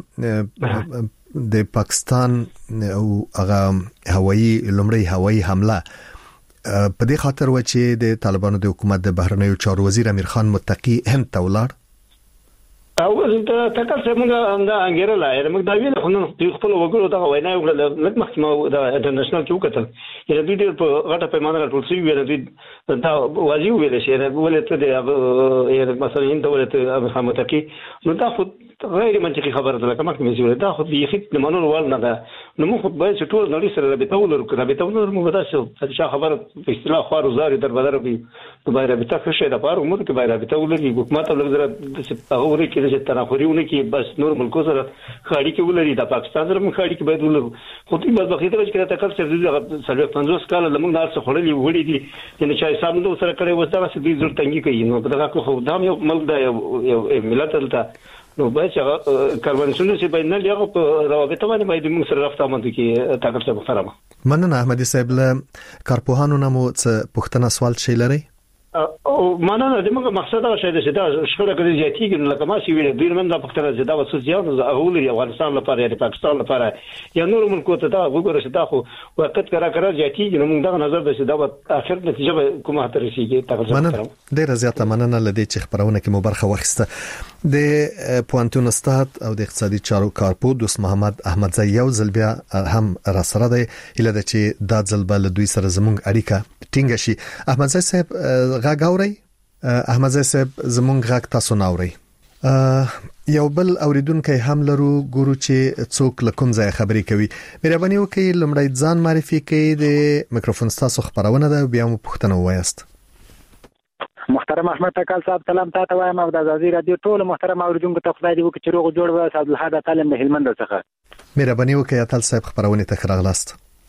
[SPEAKER 5] چې د پاکستان او هغه لومړی هوایي حمله په دې خاطر و چې د طالبانو د حکومت د بهرنیو چارو وزیر امیر خان متقی هند ته ولاړ
[SPEAKER 11] او دا تکل څه موږ دا انګیرل لای موږ دا ویل خو نن خپل وګړو ته وینا وکړه لکه محکمه دا انټرنیشنل کې وکړل چې دوی ډېر په غټه پیمانه ټول څه ویل دوی دا واجب ویل شي ولې ته د مثلا هند ولې امیر خان متقی نو دا خو غیر منطقي خبره ده لکه محکمه زیوله دا خو یې خدمت منول ول نه ده. نو موږ باید چې ټول نړۍ سره رابطه ولرو موږ دا څه خبره په اصطلاح خوارو زاري در بدر به باید رابطه ښه ده په عمر کې باید رابطه ولري حکومت او لږ هغه ورې کې چې تناقضونه کې بس نور ملکو سره خاړي کې ولري د پاکستان سره موږ خاړي کې باید ولرو خو دې بس وخت ته چې تکل څه سره 50 کال لمونږ نار څه خړلې وړي دي چې چې حساب نو سره کړي وسته چې دې ضرورت تنګي کوي نو په دغه خو دا یو ملک دا یو ملت دلته نو باید چې کاروانسونه چې باید نه لیاغه په روابط باندې باید موږ سره رافته باندې کې تکل څه محترمه
[SPEAKER 5] مننه احمدي صاحب له کارپوهانو نمو څه پښتنه سوال شي لري
[SPEAKER 11] او معنا د موږ مقصد دا شی چې دا شخړه کوي زیاتیږي نو لکه ما چې ویل دوی من دا پختره چې دا وسوس یو اول دی افغانستان لپاره یا پاکستان لپاره یا نور ملکو ته دا وګوره چې دا خو وخت کرا زیاتیږي نو موږ دا نظر د چې دا اخر نتیجه به کومه ترسيږي تاسو
[SPEAKER 5] ډیر زیاته مننه لدی چې خبرونه کې مبارخه وخسته د پوانتون استاد او د اقتصادي چارو کارپو دوست محمد احمدزی یو ځل بیا هم را سره دی اله چې دا ځل بل دوی سره زموږ اړیکه ټینګ شي. احمدزی صاحب غاګوري احمدزی صاحب زموږ غاک تاسو ناوري یو بل اوریدونکو هم لرو ګورو چې څوک لکم ځای خبري کوي. مهرباني وکړئ لمړی ځان معرفي کړئ د میکروفون تاسو خبرونه ده بیا مو پوښتنه وایست.
[SPEAKER 12] محترم احمد تکل صاحب سلام تاسو وایم او د ازادي رادیو ټول محترم اوریدونکو ته خدای دې وکړي چې روغ جوړ وي. عبد الحاد تعلم د هلمند څخه
[SPEAKER 5] مهرباني وکړئ تل صاحب خبرونه ته راغلاست.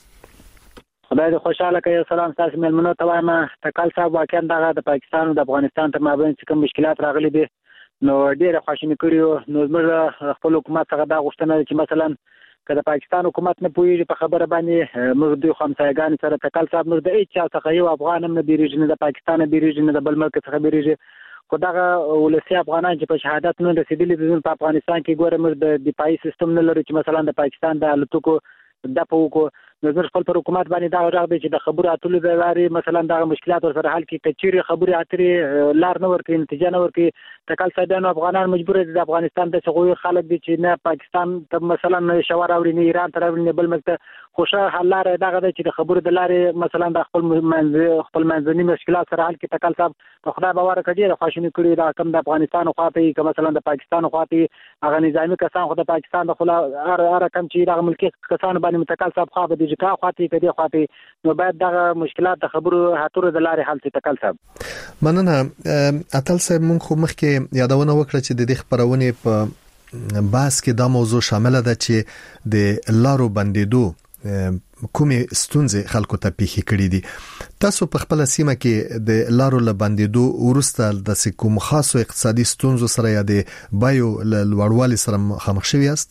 [SPEAKER 12] خدای دې خوشاله کړي. سلام تاسو ملمنو ته وایم تکل صاحب واقعا د پاکستان او د افغانستان تر مابین کوم مشکلات راغلي دي نو ډیره خوشاله کړیو. نو موږ خپل حکومت څخه دا غوښتنه چې مثلا کله پاکستان حکومت نه پوهیږي په خبره باندې موږ د خمسایګان سره تکل صاحب موږ د هیڅ څخه یو افغان هم نه بیریږي نه د پاکستان نه بیریږي نه د بل ملک څخه بیریږي خو دا ولسی افغانان چې په شهادت نه رسیدلي دي په افغانستان کې ګوره موږ د دفاعي سیستم نه لرو چې مثلا د پاکستان د الوتکو د پوکو نظر خپل پر حکومت باندې دا راغ دی چې د خبرو اترو د لارې مثلا دا مشکلات ور سره حل کې کچيري خبري اترې لار نه ورکې نتیجه نه ورکې تکل صاحبانو افغانان مجبور دي د افغانستان د څغوي خلک دي چې نه پاکستان ته مثلا شوار اوري نه ایران تر اوري نه بل ملک خوشا حل لار دا غوډه چې د خبرو د لارې مثلا د خپل منځني مشکلات سره حل کې تکل صاحب په خدای باور کړي د خوشنی کړي دا کم د افغانستان خواته کې مثلا د پاکستان خواته هغه نظامی کسان خو د پاکستان د خلا رقم چې د ملکی کسان باندې متکل صاحب خو د ځکه خواته کې خواته نو باید د مشکلات د خبرو هاتورو د لارې حل تکل صاحب.
[SPEAKER 5] مننه اتل صاحب مونږ خو مخکې یادونه وکړه چې د دې خبرونه په بحث کې دا موضوع شامل ده چې د لارو بندیدو کومې ستونزې خلکو ته پیښې کړې دي. تاسو په خپل سیمه کې د لارو لبندیدو ورسته د کوم خاصو اقتصادي ستونزو سره یا د بایو لوړوالي سره مخامخ شوي یاست؟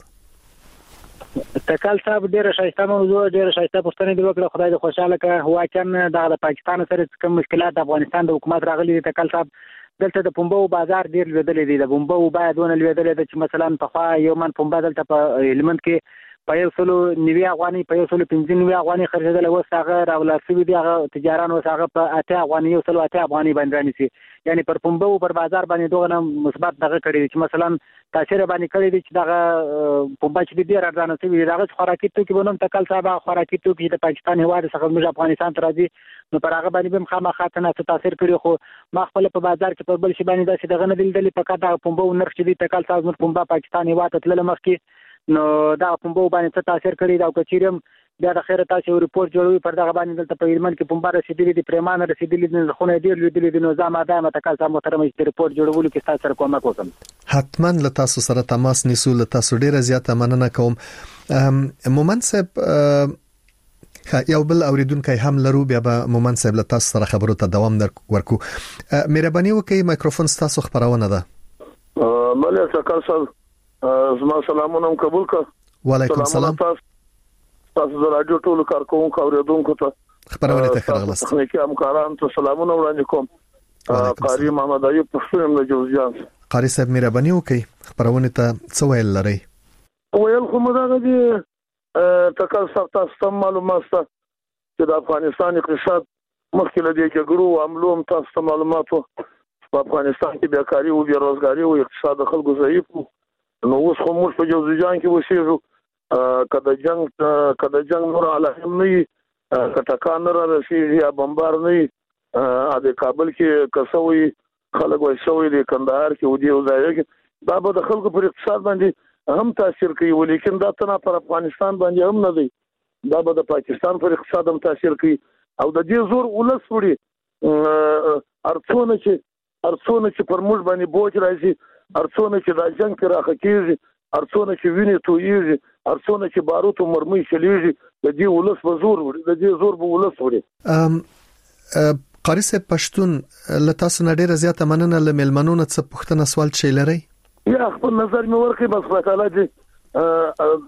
[SPEAKER 12] تکل صاحب ډیره شایسته موضوع ډیره شایسته پوښتنه دی وکړه. خدای دې خوشاله کړي. واقعا د پاکستان سره کوم مشکلات د افغانستان د حکومت راغلي دي تکل صاحب. دلته د پومبو بازار ډیر لیدل دي. د پومبو باید ونه لیدل دي چې مثلا په خوا یو من پومبا دلته په هلمند کې په 190 افغاني په 195 افغاني خرڅېدل وساغه راولار سوي دي. هغه تجاران وساغه په 8 افغاني 180 افغاني باندې رانیسي. یعنی پر پومبو پر بازار باندې دوغه مثبت دغه کړی چې مثلا تاثیر باندې کړی دي چې دغه پومبا چې ډیر ارزانه سوي دغه خوراکي توکي بنوم تکل صاحب خوراکي توکي د پاکستان هواد څخه موږ افغانستان ته راځي نو پر هغه باندې هم خامخا ته تاثیر کړی. خو ما خپل په بازار کې په بل شي باندې داسې دغه نه دل په کاته پومبو نرخ چې دي تکل صاحب پومبا پاکستان هواد ته تل مخکي نو دا پومبو باندې څه تاثیر کړی دا کچيرم بیا د خیره تاسو ریپورت جوړوي پر دغه باندې دلته په هلمند کې پومبا رسیدلې دي پریمان رسیدلې دي خو نه ډیر لیدلې دي نو زما دا متکل صاحب محترم چې ریپورت جوړولو کې تاسو سره کومک وکم.
[SPEAKER 5] حتما له تاسو سره تماس نیسو. له تاسو ډیره زیاته مننه کوم. مومن صاحب یو بل اوریدونکو هم لرو بیا به مومن صاحب له تاسو سره خبرو ته دوام ورکو. مهرباني وکړئ میکروفون تاسو خبرونه ده.
[SPEAKER 7] مله تکل صاحب زما سلامونه قبول کړ.
[SPEAKER 5] وعلیکم السلام.
[SPEAKER 7] تاسو د رادیو ټول کارکونکو اوریدونکو ته
[SPEAKER 5] خبرونه ته راغلاست.
[SPEAKER 7] تخنیکی همکاران ته سلامونه وړاندې کوم. قاری محمد ایوب پښتون د جوزجان.
[SPEAKER 5] قاری صاحب مهرباني وکړئ خبرونه ته څه ویل لري؟
[SPEAKER 7] ویل خو مده دي تکل صاحب تاسو معلومات چې د افغانستان اقتصاد مخکې له دې جګړو عملو هم تاسو معلومات په افغانستان کې بیکاری او بیروزګاری او اقتصاد خلکو ضعیف نو اوس خو موږ په جوزجان کې وسیږو کله جنگ نور علاقه نه کټکان را رسیږي یا بمبار نه د کابل کې کسوي خلک وایي د کندهار کې ودی او ځای کې دا به د خلکو پر اقتصاد باندې هم تاثیر کوي ولیکن دا تنه پر افغانستان باندې هم نه دی دا به د پاکستان پر اقتصاد هم تاثیر کوي او د دې زور ولس وړي ارڅونه چې پر موږ باندې بوج راځي ارڅونه چې دا جنگ کې راخه کیږي ارڅونه چې ویني تویږي ارڅونه چې باروت او مرمۍ چلیږي د دې ولس به زور وړي د دې زور به ولس وړي.
[SPEAKER 5] قاری صاحب پښتون له تاسو نه ډیره زیاته مننه له ملمنونو څخه پوښتنه سوال چي لري؟
[SPEAKER 7] یا خپل نظر مې ورکړي بس خدای تعالی دې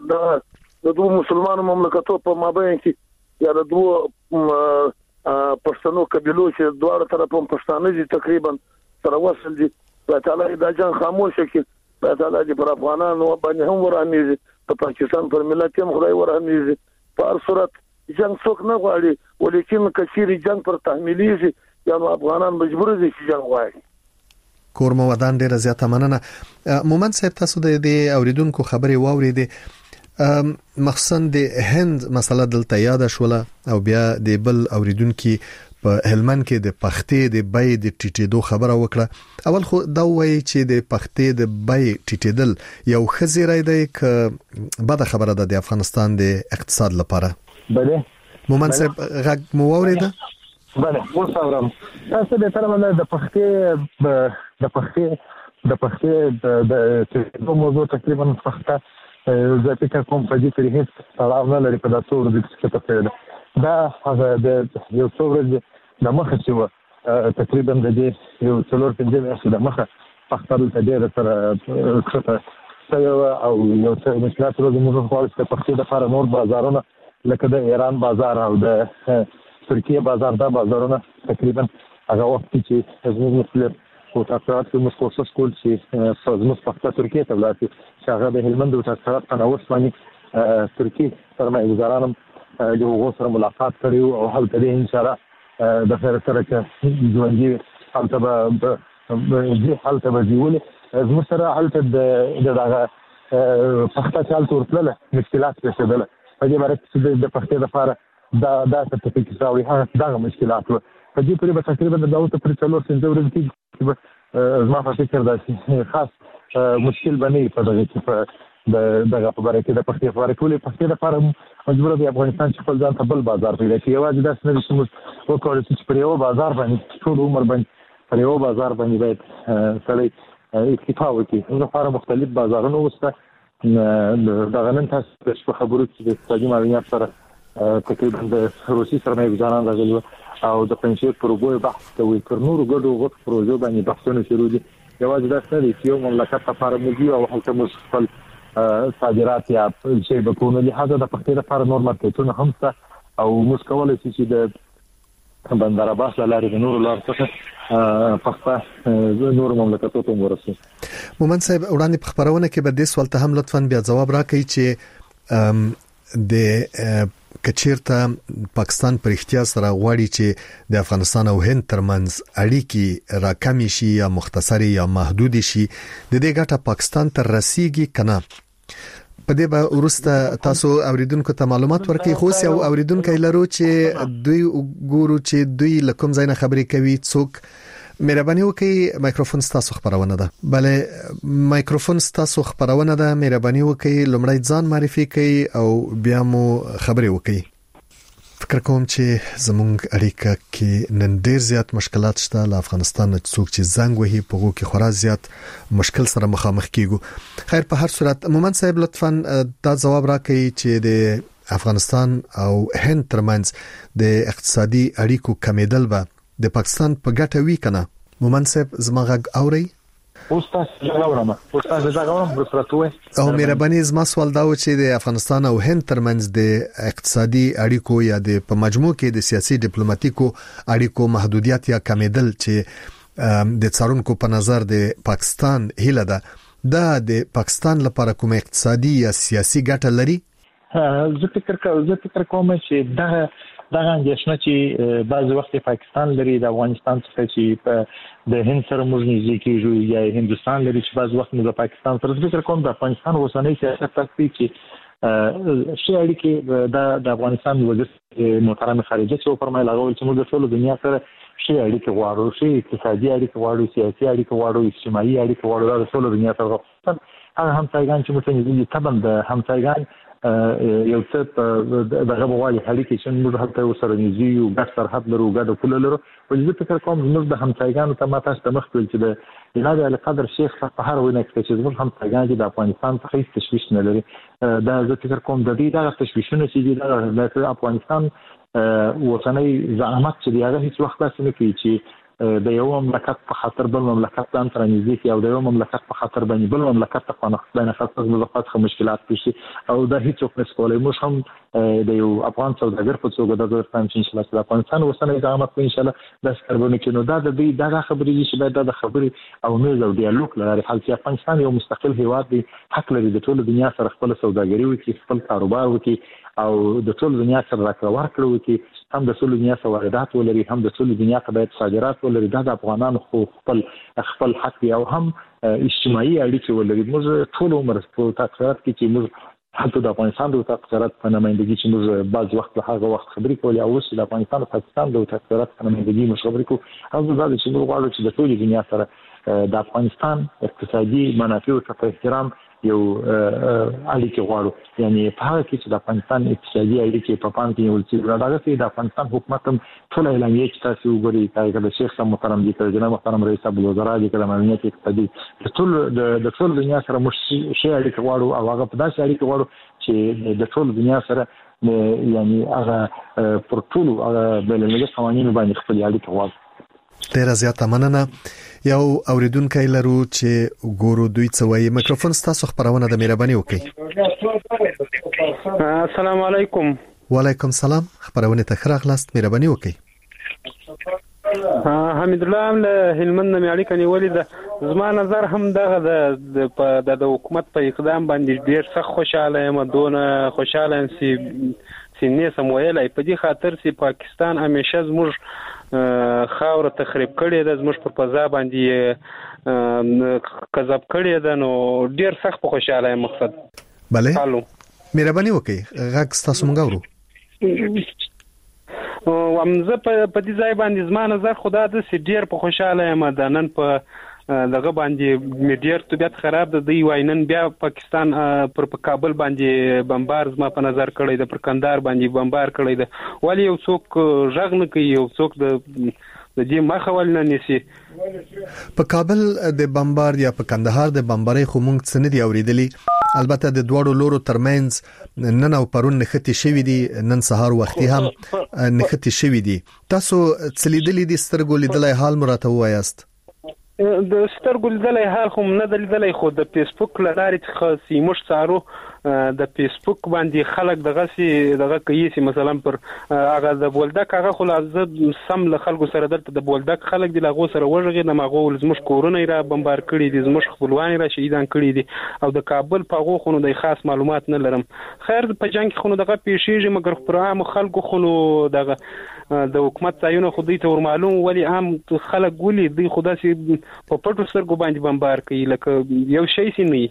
[SPEAKER 7] د دوه مسلمانانو مملکتونو په مابین کې یا د دوه
[SPEAKER 3] پښتنو قبيلو چې دواړو طرفونو پښتانه دي تقریبا سره وصل دي په تعالی دا جنگ خاموشه کې په تعالی دې پر افغانانو باندې هم ورانیږي په پاکستان پر ملت هم خدای ورانیږي په هر صورت جنگ څوک نه غواړي ولیکن کثیر جنگ پر تحمیلیږي یا افغانان مجبور دي چې جنگ غواړي.
[SPEAKER 5] کورمه ودان ډیره زیاته مننه. مومن صاحب تاسو د اوریدونکو خبرې واوریدې مخصوصا د هند مسله دلته یاد شوله او بیا د بل اوریدونکو په هلمند کې د پختې د بای د ټیټېدو خبره وکړه. اول خو دا وایي چې د پختې د بای ټیټېدل یو خزیرای دی ک بده خبره ده د افغانستان د اقتصاد لپاره.
[SPEAKER 1] بله
[SPEAKER 5] مومن صاحب غږ مو واوریده؟
[SPEAKER 1] بله وساورم. تاسو به تر منځ د پختې د موضوع تقریبا پخته زه فکر کوم په دې کې هیڅ تړاو نه لري په تاسو ورته څه ته دا هغه د یو څو ورځې د مخه چې تقریبا د دې یو څلور پنځه میاشتې د مخه پختل ته ډېر سره څه او یو څه مشکلات ورته موږ خو د پختې د لپاره نور بازارونه لکه د ایران بازار او د ترکیه بازار دا بازارونه تقریبا هغه وخت چې زموږ مسلمان او تاسوات کوم کوشش کول چې زموږ پخته ترکیه ته ولاړ شي هغه د هلمند او تاسوات په نوښت باندې ترکیه سرمایه‌ګزارانو د هغو سره ملاقات کړی او هلته د ان شاء الله د خیر سره چې ژوندۍ هلته به ژوندۍ زموږ سره هلته د دغه پخته چال تورتله مشکلات پیښېدل په دې باندې چې د پختې لپاره دا سرټیفیکیټ راوړي هغه دغه مشکلات و په دې پورې به تقریبا د داوته پر څلور څنځه ورځې کې زما په فکر دا چې خاص مشکل باندې په دغه کې دغه په اړه کې د پختې لپاره ټولې پختې لپاره مجبور دی افغانستان چې خپل ځان ته بل بازار پیدا کړي. یوازې داسې نه چې موږ وکړو چې پر یو بازار باندې ټول عمر باندې پر یو بازار باندې باید سړی اکتفا وکړي. لپاره مختلف بازارونه وسته دغه نن تاسو په خبرو کې د اقتصادي معلومات سره تقریبا د روسي سرمایه‌ګزاران راغلي او د پنځه پروګوي بحث کوي پر نورو ګډو پروژو باندې بحثونه شروع دي. یوازې داسې نه چې یو مملکت لپاره موږ او هلته موږ خپل صادرات یا شی به کوو لهدا د پختې لپاره نور مارکیټونه هم شته او موږ کولی شو چې د بندر عباس لارې د نورو لارو څخه پخته نور مملکتونو ته ورسوي.
[SPEAKER 5] مومن صاحب وړاندې په خبرونه کې به د سوال ته هم لطفاً بیا جواب راکړئ چې د کچیرته پاکستان پر اختیار سره غواړي چې د افغانستان او هند ترمنځ اړیکې راکمې شي یا مختصری یا محدود شي د دې ګټه پاکستان ته رسیږي کنه. په دې به ورسته تاسو اوریدونکو ته معلومات ورکړئ. خو یو اوریدونکو لرو چې دوی ګورو چې دوی لکم ځای نه خبرې کوي څوک مهرباني وکړئ مایکروفون تاسو خبرونه ده. بله مایکروفون تاسو خبرونه ده مهرباني وکړئ لومړی ځان معرفي کړئ او بیا مو خبرې وکړئ. فکر کوم چې زموږ اړیکه کې نن ډیر زیات مشکلات شته. له افغانستان څوک چې زنګ وهي په وګو کې خورا زیات مشکل سره مخامخ کیږو. خیر په هر صورت مومن صاحب لطفاً دا جواب راکړئ چې د افغانستان او هند ترمنځ د اقتصادي اړیکو کمیدل به د پاکستان په ګټه وی کنه. مومن صاحب زما غږ اوري؟ او مهرباني زما سوال دا و چې د افغانستان او هند ترمنځ د اقتصادي اړیکو یا د په مجموع کې د سیاسي ډیپلوماټیکو اړیکو محدودیت یا کمیدل چې د څارونکو په نظر د پاکستان هیله ده دا د پاکستان لپاره کوم اقتصادي یا سیاسي ګټه لري؟
[SPEAKER 1] زه فکر کوم چې دغه اندېښنه چې بعض وخت پاکستان لري د افغانستان څخه چې د هند سره موږ نږدې کېږو یا هندستان لري چې بعض وخت موږ د پاکستان سره فکر کوم د افغانستان اوسنۍ سیاست تاسو چې شي اړیکې د افغانستان وزیر محترم خارجه چې فرمایله غوښتل چې موږ د ټول دنیا سره شي اړیکې غواړو شي اقتصادي اړیکې غواړو سیاسي اړیکې غواړو اجتماعي اړیکې غواړو د ټول دنیا سره هغه همسایګان چې موږ نږدې تبن د همسایګان یو څه دغه بوالي اړیکې چې موږ هلته سره نږدې یو ګډ سرحد لرو ګډ پوله لرو او زه فکر کوم موږ د همسایګانو ته ماته ست مخ کړل چې د جناب علي قدر شیخ په هر ونه کې چې موږ همسایګان د افغانستان څخه هیڅ تشویش نه لري. دا زه فکر کوم د دې دغه تشویشونه چې د افغانستان اوسنۍ زعامت چې هغه هیڅ وخت تاسو نه کوي چې د یو مملکت په خاطر بل مملکت ځان تر نږدې کی او د یو مملکت په خاطر باندې بل مملکت ته خپل خاصه مضافات مشکلات پیښ او د هیڅ څوک نسکولای موږ هم د یو افغان سوداګر په توګه د افغان چې ان شاء الله افغانستان وسنه اقامت په ان شاء الله د سربونه کې نو دا د دې دا خبرې چې باید د خبرې او میز او ډیالوګ لري حال چې افغانستان یو مستقل هیواد دی حق لري د ټول دنیا سره خپل سوداګري وکړي خپل کاروبار وکړي او د ټول دنیا سره راکړه ورکړه وکړي هم د ټول دنیا سره واردات ولري هم د ټول دنیا ته باید صادرات ولري دا د افغانانو خپل حق دی او هم اجتماعي اړیکې ولري موږ ټول عمر په تاثیرات کې چې موږ حتی د افغانستان د تاثیرات په نمائندګي چې موږ بعض وخت له هغه وخت خبرې کولې او اوس د افغانستان او پاکستان د تاثیرات په نمائندګي موږ خبرې کوو او دا چې موږ غواړو چې د ټول دنیا سره د افغانستان اقتصادي منافع او احترام یو اړیکې غواړو یعنی په هغه کې چې د افغانستان اقتصادي اړیکې په پام کې نیول شي دا چې د افغانستان حکومت هم ټول اعلامیه چې تاسو وګورئ دا د شیخ صاحب محترم دي جناب محترم رئیس الوزرا دي کله امنیت اقتصادي د ټول دنیا سره مش شي اړیکې غواړو او هغه په داسې اړیکې غواړو چې د ټول دنیا سره یعنی هغه پر ټول بلنګي قوانینو باندې خپل اړیکې غواړو.
[SPEAKER 5] ډیر زیاته مننه. یو اوریدونکو لرو چې ګورو دوی څه وایي. میکروفون تاسو خبرونه د مهرباني وکړئ.
[SPEAKER 13] السلام علیکم.
[SPEAKER 5] وعلیکم السلام. خبرونه ته خراغلاست مهرباني وکړئ.
[SPEAKER 13] حمید الله له هلمند نه اړیکه نیولې ده. زما نظر هم دغه د حکومت په اقدام باندې ډیر سخت خوشاله یم. دونه خوشاله یم چې نه سم ویلای په دې خاطر چې پاکستان همیشه زموږ خاور تخریب کړي ده زموږ په فضا باندې کذب کړي ده نو ډیر سخت خوشاله یم. مقصد
[SPEAKER 5] bale مهرباني وکړئ غږ تاسو مونږ اورو.
[SPEAKER 13] وامزه په دې ځای باندې زما نظر خدا د ډیر په خوشاله یم. د نن په دغه باندې میډیر طبيعت خراب ده. دی واینن بیا پاکستان پر کابل باندې بمبار زما په نظر کړی ده پر کندهار باندې بمبار کړی ده ولی یو څوک ژغ نه کوي یو څوک د دې مخه ول نه نسی.
[SPEAKER 5] په کابل د بمبار یا په کندهار د بمبارۍ خو مونږ څه نه دی اوریدلی. البته د دوړو لورو ترمنځ نن او پرون نختی شوی دي نن سهار وختي هم نختی شوی دي. تاسو څلیدلی دي سترګو لیدلای حال مراته وایاست؟
[SPEAKER 13] د سترګو لیدلای حال خو نه لیدلای خو د فیسبوک لارې څخه سیموش څارو د فیسبوک باندې خلک دغه کوي چې مثلا پر هغه د بولدک هغه خو لازم سم له خلکو سره درته د بولدک خلک د لاغو سره وژغې نه ماغو زموږ کورونه را بمبار کړي دي زموږ خپلوان را شهیدان کړي دي او د کابل په غو خونو د خاص معلومات نه لرم. خیر په جنگ خونو دغه پیښیږي مګر پر عام خلکو خونو دغه د حکومت ځایونه خو دوی ته ور معلوم ولی عام خلک ولي دوی خدا سي په پټو سترګو باندې بمبار کوي لکه یو شی سي نه.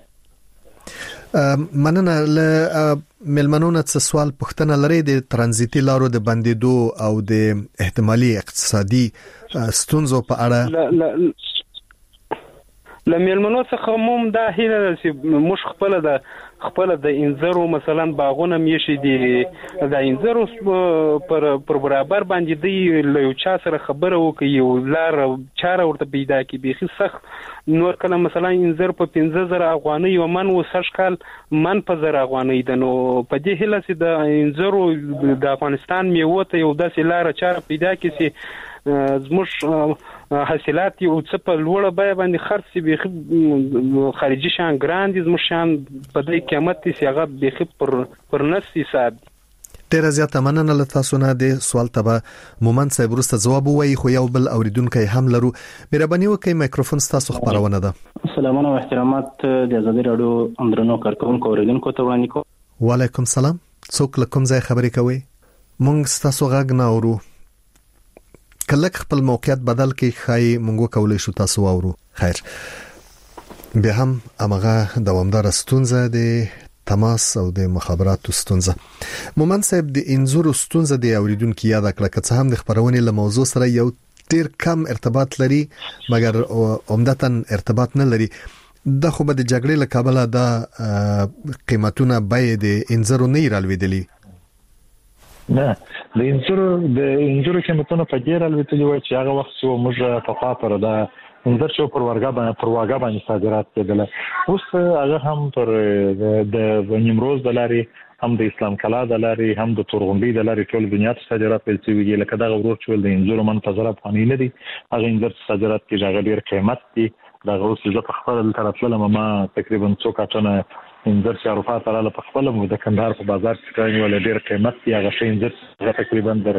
[SPEAKER 5] مننه. له ملمنونه څه سوال پوښتنه لري د ترانزیتي لارو د بندیدو او د احتمالي اقتصادي ستونزو په اړه؟
[SPEAKER 13] له ملمنو څخه موږ دا هیله چې موږ خپل د انځرو مثلا باغونه میشي دي د انځرو پر برابر باندې دی له یو چا سره خبره وکي یو لار چاره ورته پیدا کی بيخي سخت نور کله مثلا انځر په 15000 افغانۍ او من وسش کال من په 1000 افغانۍ د نو په دې هله چې د انځرو د افغانستان میوه ته یو داسې لار چاره پیدا کی چې زموږ حاصلات یو څه په لوړه بیه باندې خرڅ به خارجي شان ګراند زموږ شان په دې قیمت چې هغه به پر نس حساب.
[SPEAKER 5] ډیر زیاته مننه له تاسو نه د سوال ته مومن صاحب ورسته جواب وایي خو یو بل اوریدونکو هم لرو. مهرباني وکړئ میکروفون تاسو خبرونه ده.
[SPEAKER 14] سلامونه او احترامات د ازادي رادیو اندرونو کارکونکو اوریدونکو ته وړاندې کوم.
[SPEAKER 5] وعلیکم السلام. څوک له کوم ځای خبرې کوي؟ مونږ تاسو غږ نه اورو. کله خپل موقعیت بدل کې خای مونږ کولای شو تاسو اورو. خیر به هم امغه دوامدار ستونزه د تماس او د مخابراتو ستونزه. مومن صاحب د انزور ستونزه د اوریدونکو یاد کړه چې هم د خبرونې له موضوع سره یو ډیر کم ارتباط لري مګر عمدتاً ارتباط نه لري. د خو به د جګړې له کابل د قیمتونه به د انزرو نه رالویدلی.
[SPEAKER 1] نه د انځورو قیمتونه په ډیر الوتلي و چې هغه وخت چې موږ په خاطر دا انځر شو پر واګه باندې صادرات کېدل. اوس هغه هم پر د نیمروز د لارې هم د اسلام کلا د لارې هم د تورغونډي د لارې ټول دنیا ته صادرات پیل شوي لکه دا ورور چې د انځورو منتظر افغاني نه دي هغه انځر صادرات کې هغه ډیر قیمت دي. دا اوس چې په خپل طرف له ما تقریبا 2 کارټونه انځر چې اروپا ته لاله په خپل د کندهار په بازار کې کوي ول ډیر قیمت دی. هغه شی انځر تقریبا در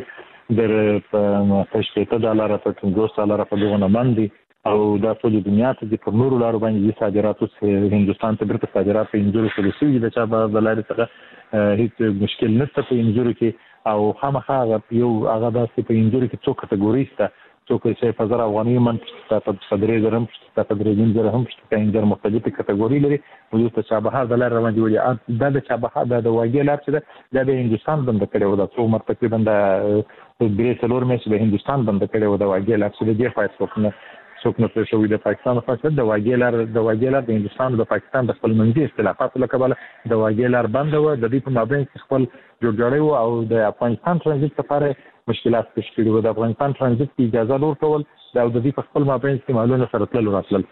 [SPEAKER 1] $50 په $50 په دغه باندې او دا ټول دنیا ته د نورو لارو باندې صادرات اوس هندستان ته برته صادرات په انځورو شروع شوي د چا په لارې څخه هیڅ مشکل نشته په انځورو کې او خامخا یو هغه داسې په انځورو کې څو کټګوري شته څوک چې په 1000 افغاني من په صدرې درم په صدرې دین هم په انځر مختلفه کټګوري لري او د چابهار د لار باندې ولې دا د چابهار د واګي لار چې د هندستان بند کړي و د څو مر تقریبا د ګریټلور مې د هندستان بند کړي و د واګي لار چې د دې فایده څوک نه پېښوي د پاکستان فاصله د واګي لار د هندستان د پاکستان د خپل منځي اختلافات له کبله د واګي لار بند و د دې په مابین کې خپل جوړجاړي او د افغانستان ترانزیت لپاره مشکلات پیښ کړي و. د افغانستان ترانزیت کی اجازه ورکول دا د دې په خپل مابین کې معلومه سره تلل راتلل.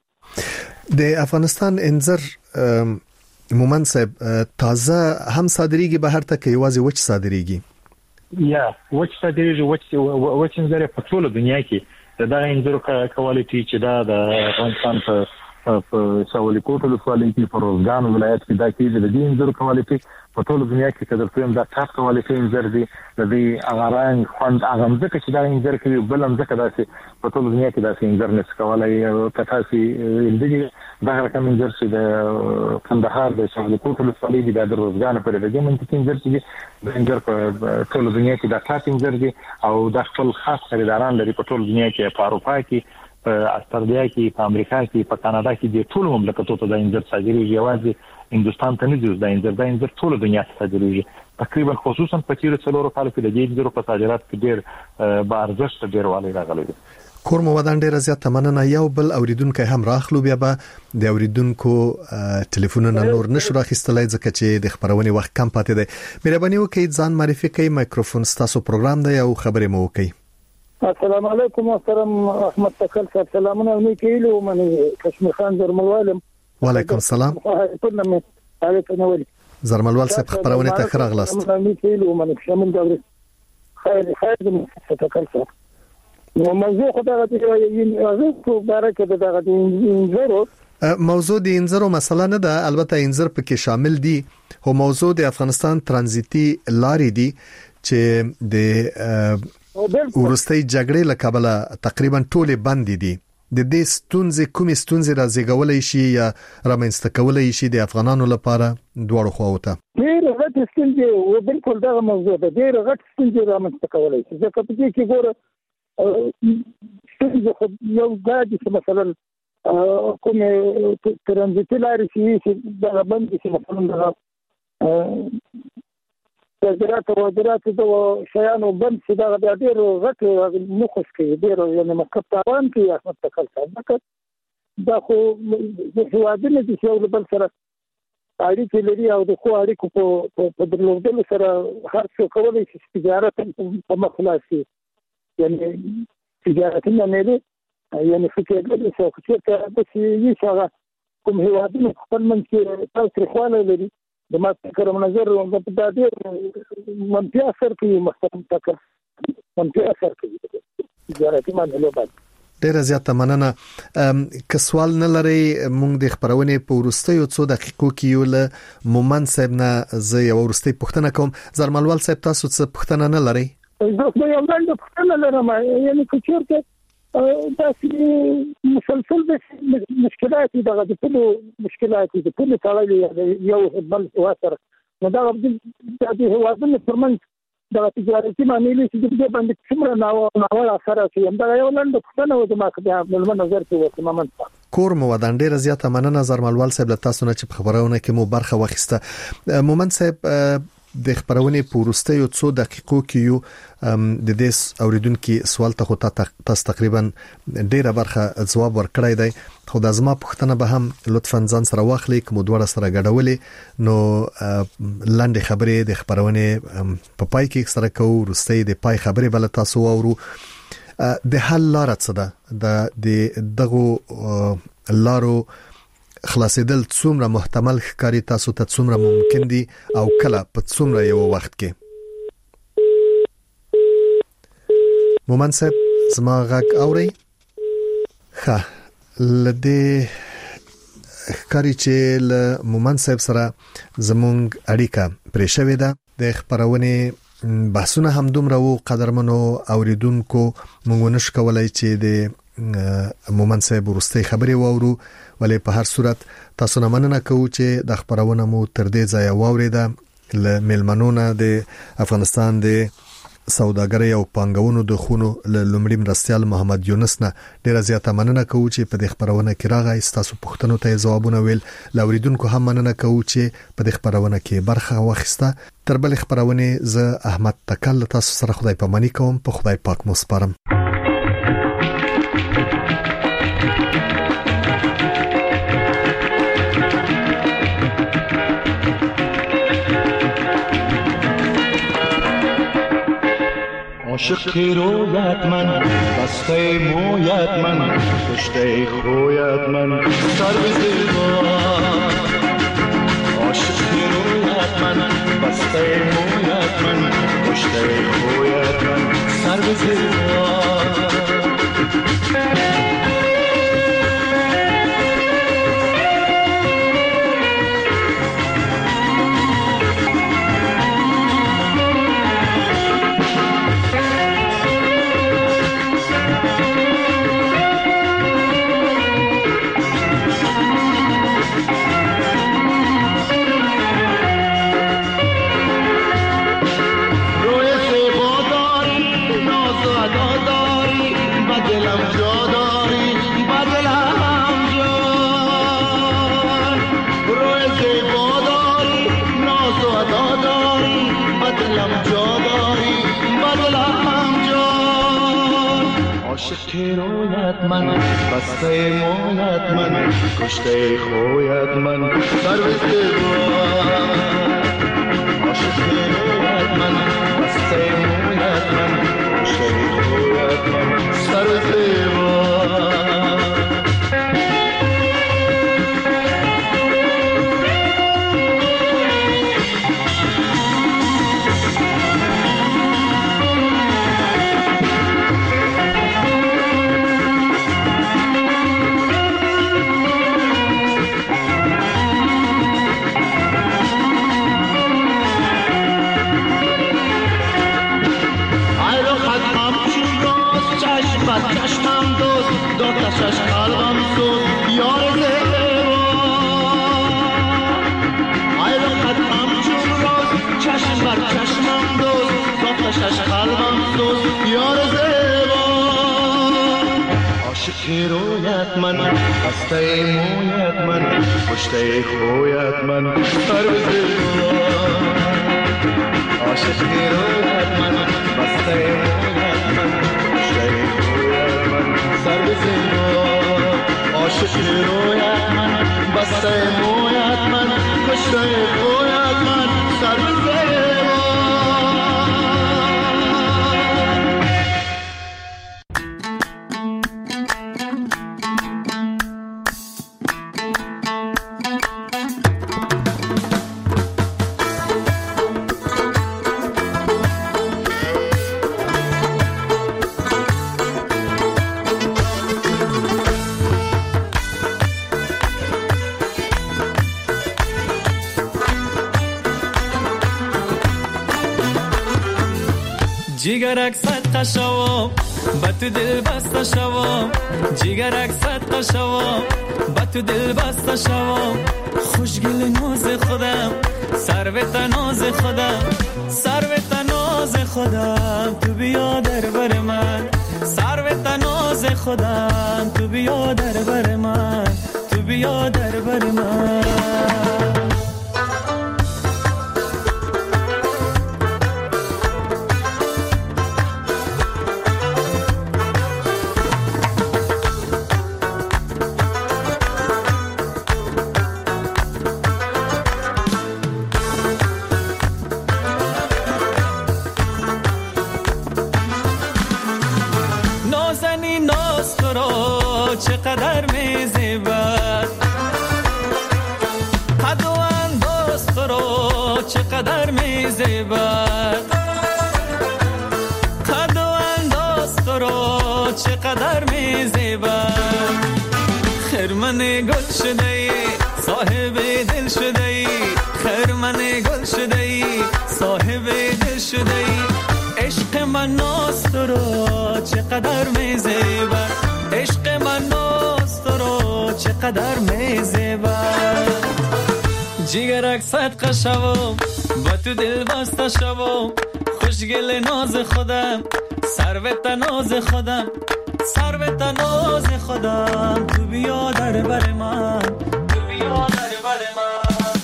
[SPEAKER 5] د افغانستان انځر مومن صاحب تازه هم صادریږي بهر ته کې یوازې وچ صادریږي
[SPEAKER 1] یا وچ صادریږي وچ انځر په ټول دنیا کې دا انځر کوالټي چې دا د افغانستان په ساولي کوټ ولسوالۍ کې په روزګان ولایت کې دا کې د دې انځر کوالټي په ټول دنیا کې قدر کوم دا ټاپ کوالټي انځر دي د دې اغاران خوند اغه ځکه چې دا انځر کې بل هم ځکه داسې په ټول دنیا کې داسې انځر نس کولای او تاسو دې دا رقم انځر چې د کندهار د ساولي کوټ ولسوالۍ د روزګان په دې منطقه انځر چې د انځر په ټول دنیا کې دا ټاپ انځر دي او د خپل خاص خریداران لري په ټول دنیا کې په اروپا کې په استرالیا کې په امریکا کې په کاناډا کې د ټول مملکتونو ته د انځر صادریږي یوازې هندستان ته نه دی د انځر ټول دنیا ته صادریږي تقریبا خصوصا په تیر څلورو کالو کې د انځر په صادرات کې ډېر با ارزښت ډېر والی راغلی دی.
[SPEAKER 5] کور مو ودان ډېر زیات مننه. یو بل اوریدونکو هم راخلو بیا به د اوریدونکو ټلیفونونه نور نشو راخستلای ځکه چې د خبرونې وخت کم پاتې دی. مهرباني وکړئ ځان معرفي کړئ. مایکروفون ستاسو پروګرام دی او خبرې مو وکړئ.
[SPEAKER 3] السلام علیکم محترم احمد تکل صاحب سلامونه نیکیلو منی کشمیر خان زرملوالم.
[SPEAKER 5] وعلیکم السلام. زرملوال صاحب خبرونه ته خراغلاست.
[SPEAKER 3] نیکیلو منی شامل دوري خیر تکل صاحب نو موضوع خدای دې یو څه برکه دغه انځرو
[SPEAKER 5] موضوع د انځرو مسله نه ده البته انځر پکې شامل دي او موضوع د افغانستان ترانزیتي لارې دي چې د ورستۍ جګړې له کبله تقریبا ټولې بندې دي. د دې کومې ستونزې راځيګولې شي یا رامنځته کولې شي د افغانانو لپاره دواړو خواو ته
[SPEAKER 3] ډېر غټ ستونزې او بالکل دغه موضوع ده ډېر غټ ستونزې رامنځته کولې شي ځکه په دې کې ګوره ستونزې یو ګاډي چې مثلا کومې ترانزیتي لارې چې دغه بندې چې مثلا صادرات او واردات د شیانو بند چې دا ډېر غټ مخص کوي ډېر یعنی مکتب تاوان کوي احمد تکل صاحب دا خو د هوادنه د یو بل سره اړیکې لري او د خو اړیکو په درلودلو سره هر څه کولای شي تجارت په مخلاصي یعنی تجارت نه لري یعنی فکر دې څه چې د یي څنګه کوم هوادنه خپل من کې تاسو خواله لري د ما فکر منظر د دې منفي اثر کوي محترم تکل منفي اثر کوي تجارتي معاملې باندې
[SPEAKER 5] ډېر زیات مننه. که سوال نه لري مونږ د خبرونې په ورستیو څو دقیقو کې یو له مومن صاحب نه زه یو ورستي پوښتنه کوم. زرملوال صاحب تاسو څه پوښتنه نه لري؟
[SPEAKER 3] زه یو لاندې پوښتنه لرم یعنی که چیرته داسې مسلسل د مشکلات دغه د ټولو مشکلات د ټولو تړلې یو بل واسره نو دا د هوادنه پرمن د تجارتي معاملې چې د دې باندې څومره ناوړه اثر کوي دا یو لاندې پوښتنه و د ما خپل نظر کې ورته مومن
[SPEAKER 5] کور مو ودان ډېر زیات مننه زرملوال صاحب له تاسو نه چې خبرونه کې مو برخه واخیسته. مومن صاحب د خبرونه پورسته یو څو دقیقو کې یو د دې اوریدونکو سوال ته تاسو تقریبا ډیره برخه جواب ورکړی دی خو د ازما پوښتنه به هم لطفاً ځان سره واخلئ کوم دوړه سره غډولې نو لاندې خبرې د خبرونه په پای کې سره کوو ورسته د پای خبرې بل تاسو اورو د حل لار څه ده د دغه لارو خلاصېدل څومره محتمل ښکاري تاسو ته څومره ممکن دي او کله په څومره یو وخت کې مومن صاحب زما غږ اوري ښه لدې ښکاري چې له مومن صاحب سره زمونږ اړیکه پرې شوې ده د خبرونه بحثونه هم دومره وو قدرمنو اوریدونکو مونږ نشو کولای چې د مومن صاحب ورسته خبرې وورو ولې په هر صورت تاسو نه مننه کوو چې د خبرونه مو تر دې ځای واوریده ل ملمنونه د افغانستان د سوداګرۍ او پانګونو د خونو له لومړي مرستيال محمد یونس نه ډیره زیاته مننه کوو چې په دې خبرونه کې راغی تاسو پوښتنو ته جوابونه ویل لاوریدونکو هم مننه کوو چې په دې خبرونه کې برخه واخیسته تر بل خبرونه ز احمد تکل تاسو سره خدای پاماني کوم په خدای پاک مو سپارم
[SPEAKER 15] عاشق رویت من بسته مویت من کشته خویت من سر به زیبا عاشق رویت من بسته مویت من کشته خویت من سر به زیبا رویت من بسته مویت من کشته خویت من سر به زیبا عاشق رویت من بسته مویت من کشته خویت من سر به زیبا چشم قلبم سوز یار زیبا ای لخت همچون روز چشم بر چشمم دوز دختشش قلبم سوز یار زیبا عاشق رویت من بسته مویت من کشته خویت من سر به زیبا عاشق رویت من بسته مویت من کشته خویت من سر به زیبا عاشق رویت من بسته مویت من کشته خویت من سر به زیبا
[SPEAKER 16] جیگرک صد شوم با تو دل بسته شوم جیگرک صد شوم با تو دل بسته شوم خوشگل ناز خودم سروت ناز خودم سروت ناز خودم تو بیا در بر من سروت ناز خودم تو بیا در بر من تو بیا در بر من نازنی ناز تو را چقدر میزیبد، قد و انداز تو را چقدر میزیبد، قد و انداز تو را چقدر میزیبد. خرمن گل شده ای صاحب دل شده ای، خرمن گل شده ای صاحب دل شده ای. عشق من ناز تو را چقدر میزیبد، عشق من ناز تو را چقدر میزیبد. جیگرک صدقه شوم با تو دل بسته شوم، خوشگل ناز خودم سروت ناز خودم، سروت ناز خودم. تو بیا در بر من، تو بیا در بر من.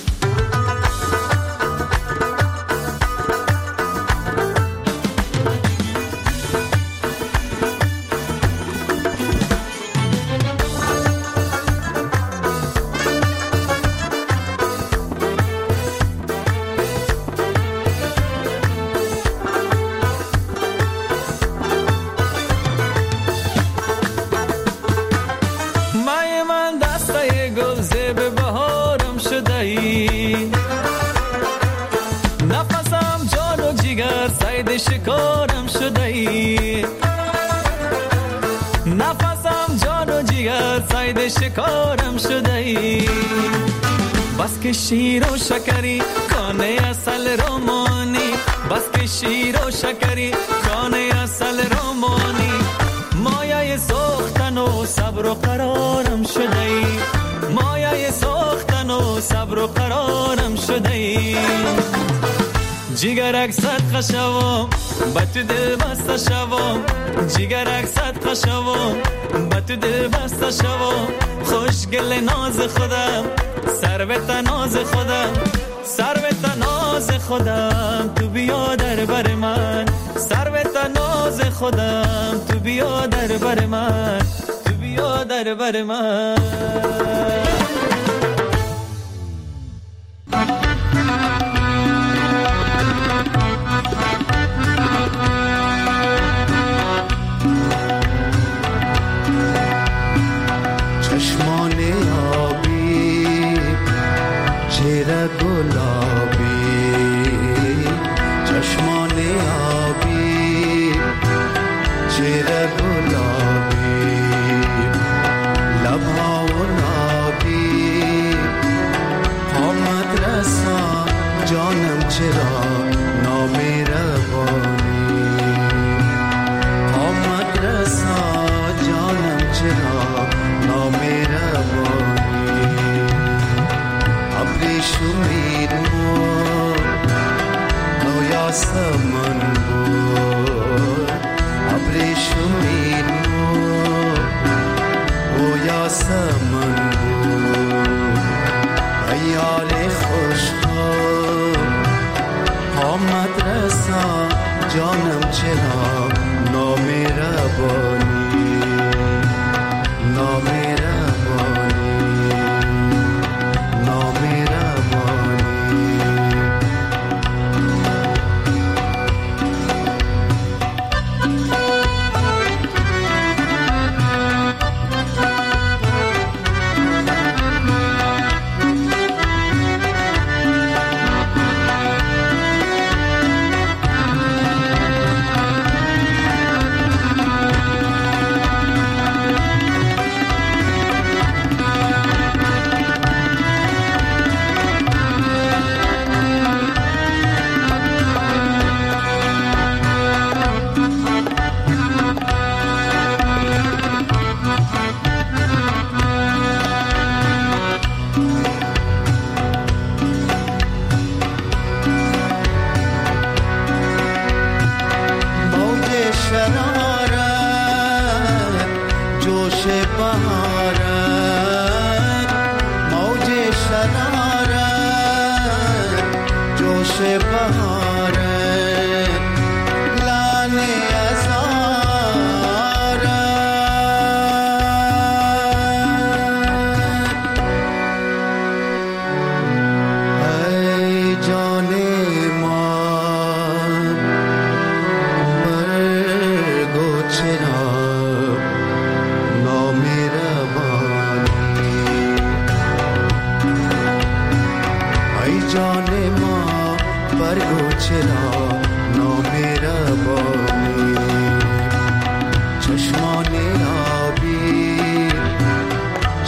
[SPEAKER 16] نفسم جان و جگر صید شکارم شده ای، نفسم جان و جگر صید شکارم شده ای. بس که شیر و شکری کانه اصل رومانی، بس که شیر و شکری کانه اصل رومانی. مایه سوختن و صبر و قرارم شده ای، مایه سوختن و صبر و قرارم شده ای. جیگرک صدقه شوم با تو دل بسته شوم، جیگرک صدقه شوم با تو دل بسته شوم. خوشگل ناز خودم سروت ناز خودم، سروت ناز خودم. تو بیا در بر من، سروت ناز خودم. تو بیا در بر من، تو بیا در بر من.
[SPEAKER 15] چشمان آبی چهره گلابی، چشمان آبی چهره گلابی، لبها و نابی. آمد رسا جانم چرا نامهربانی، آمد رسا جانم چرا نامهربانی. ابری شمیر بود نویا سمن بود، ابری شمیر بود نویا سمن بود. خیال خوشگل آمد رسا جانم چرا نامهربانی، نامهربانی، نامهربانی.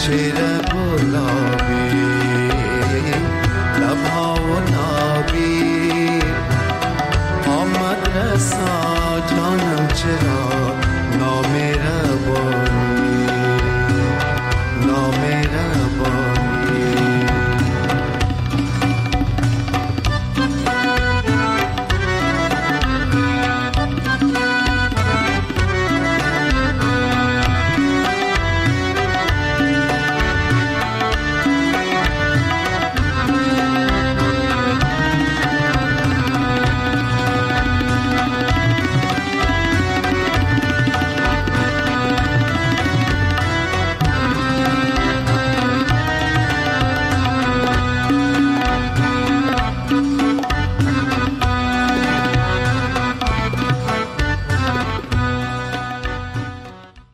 [SPEAKER 15] چهره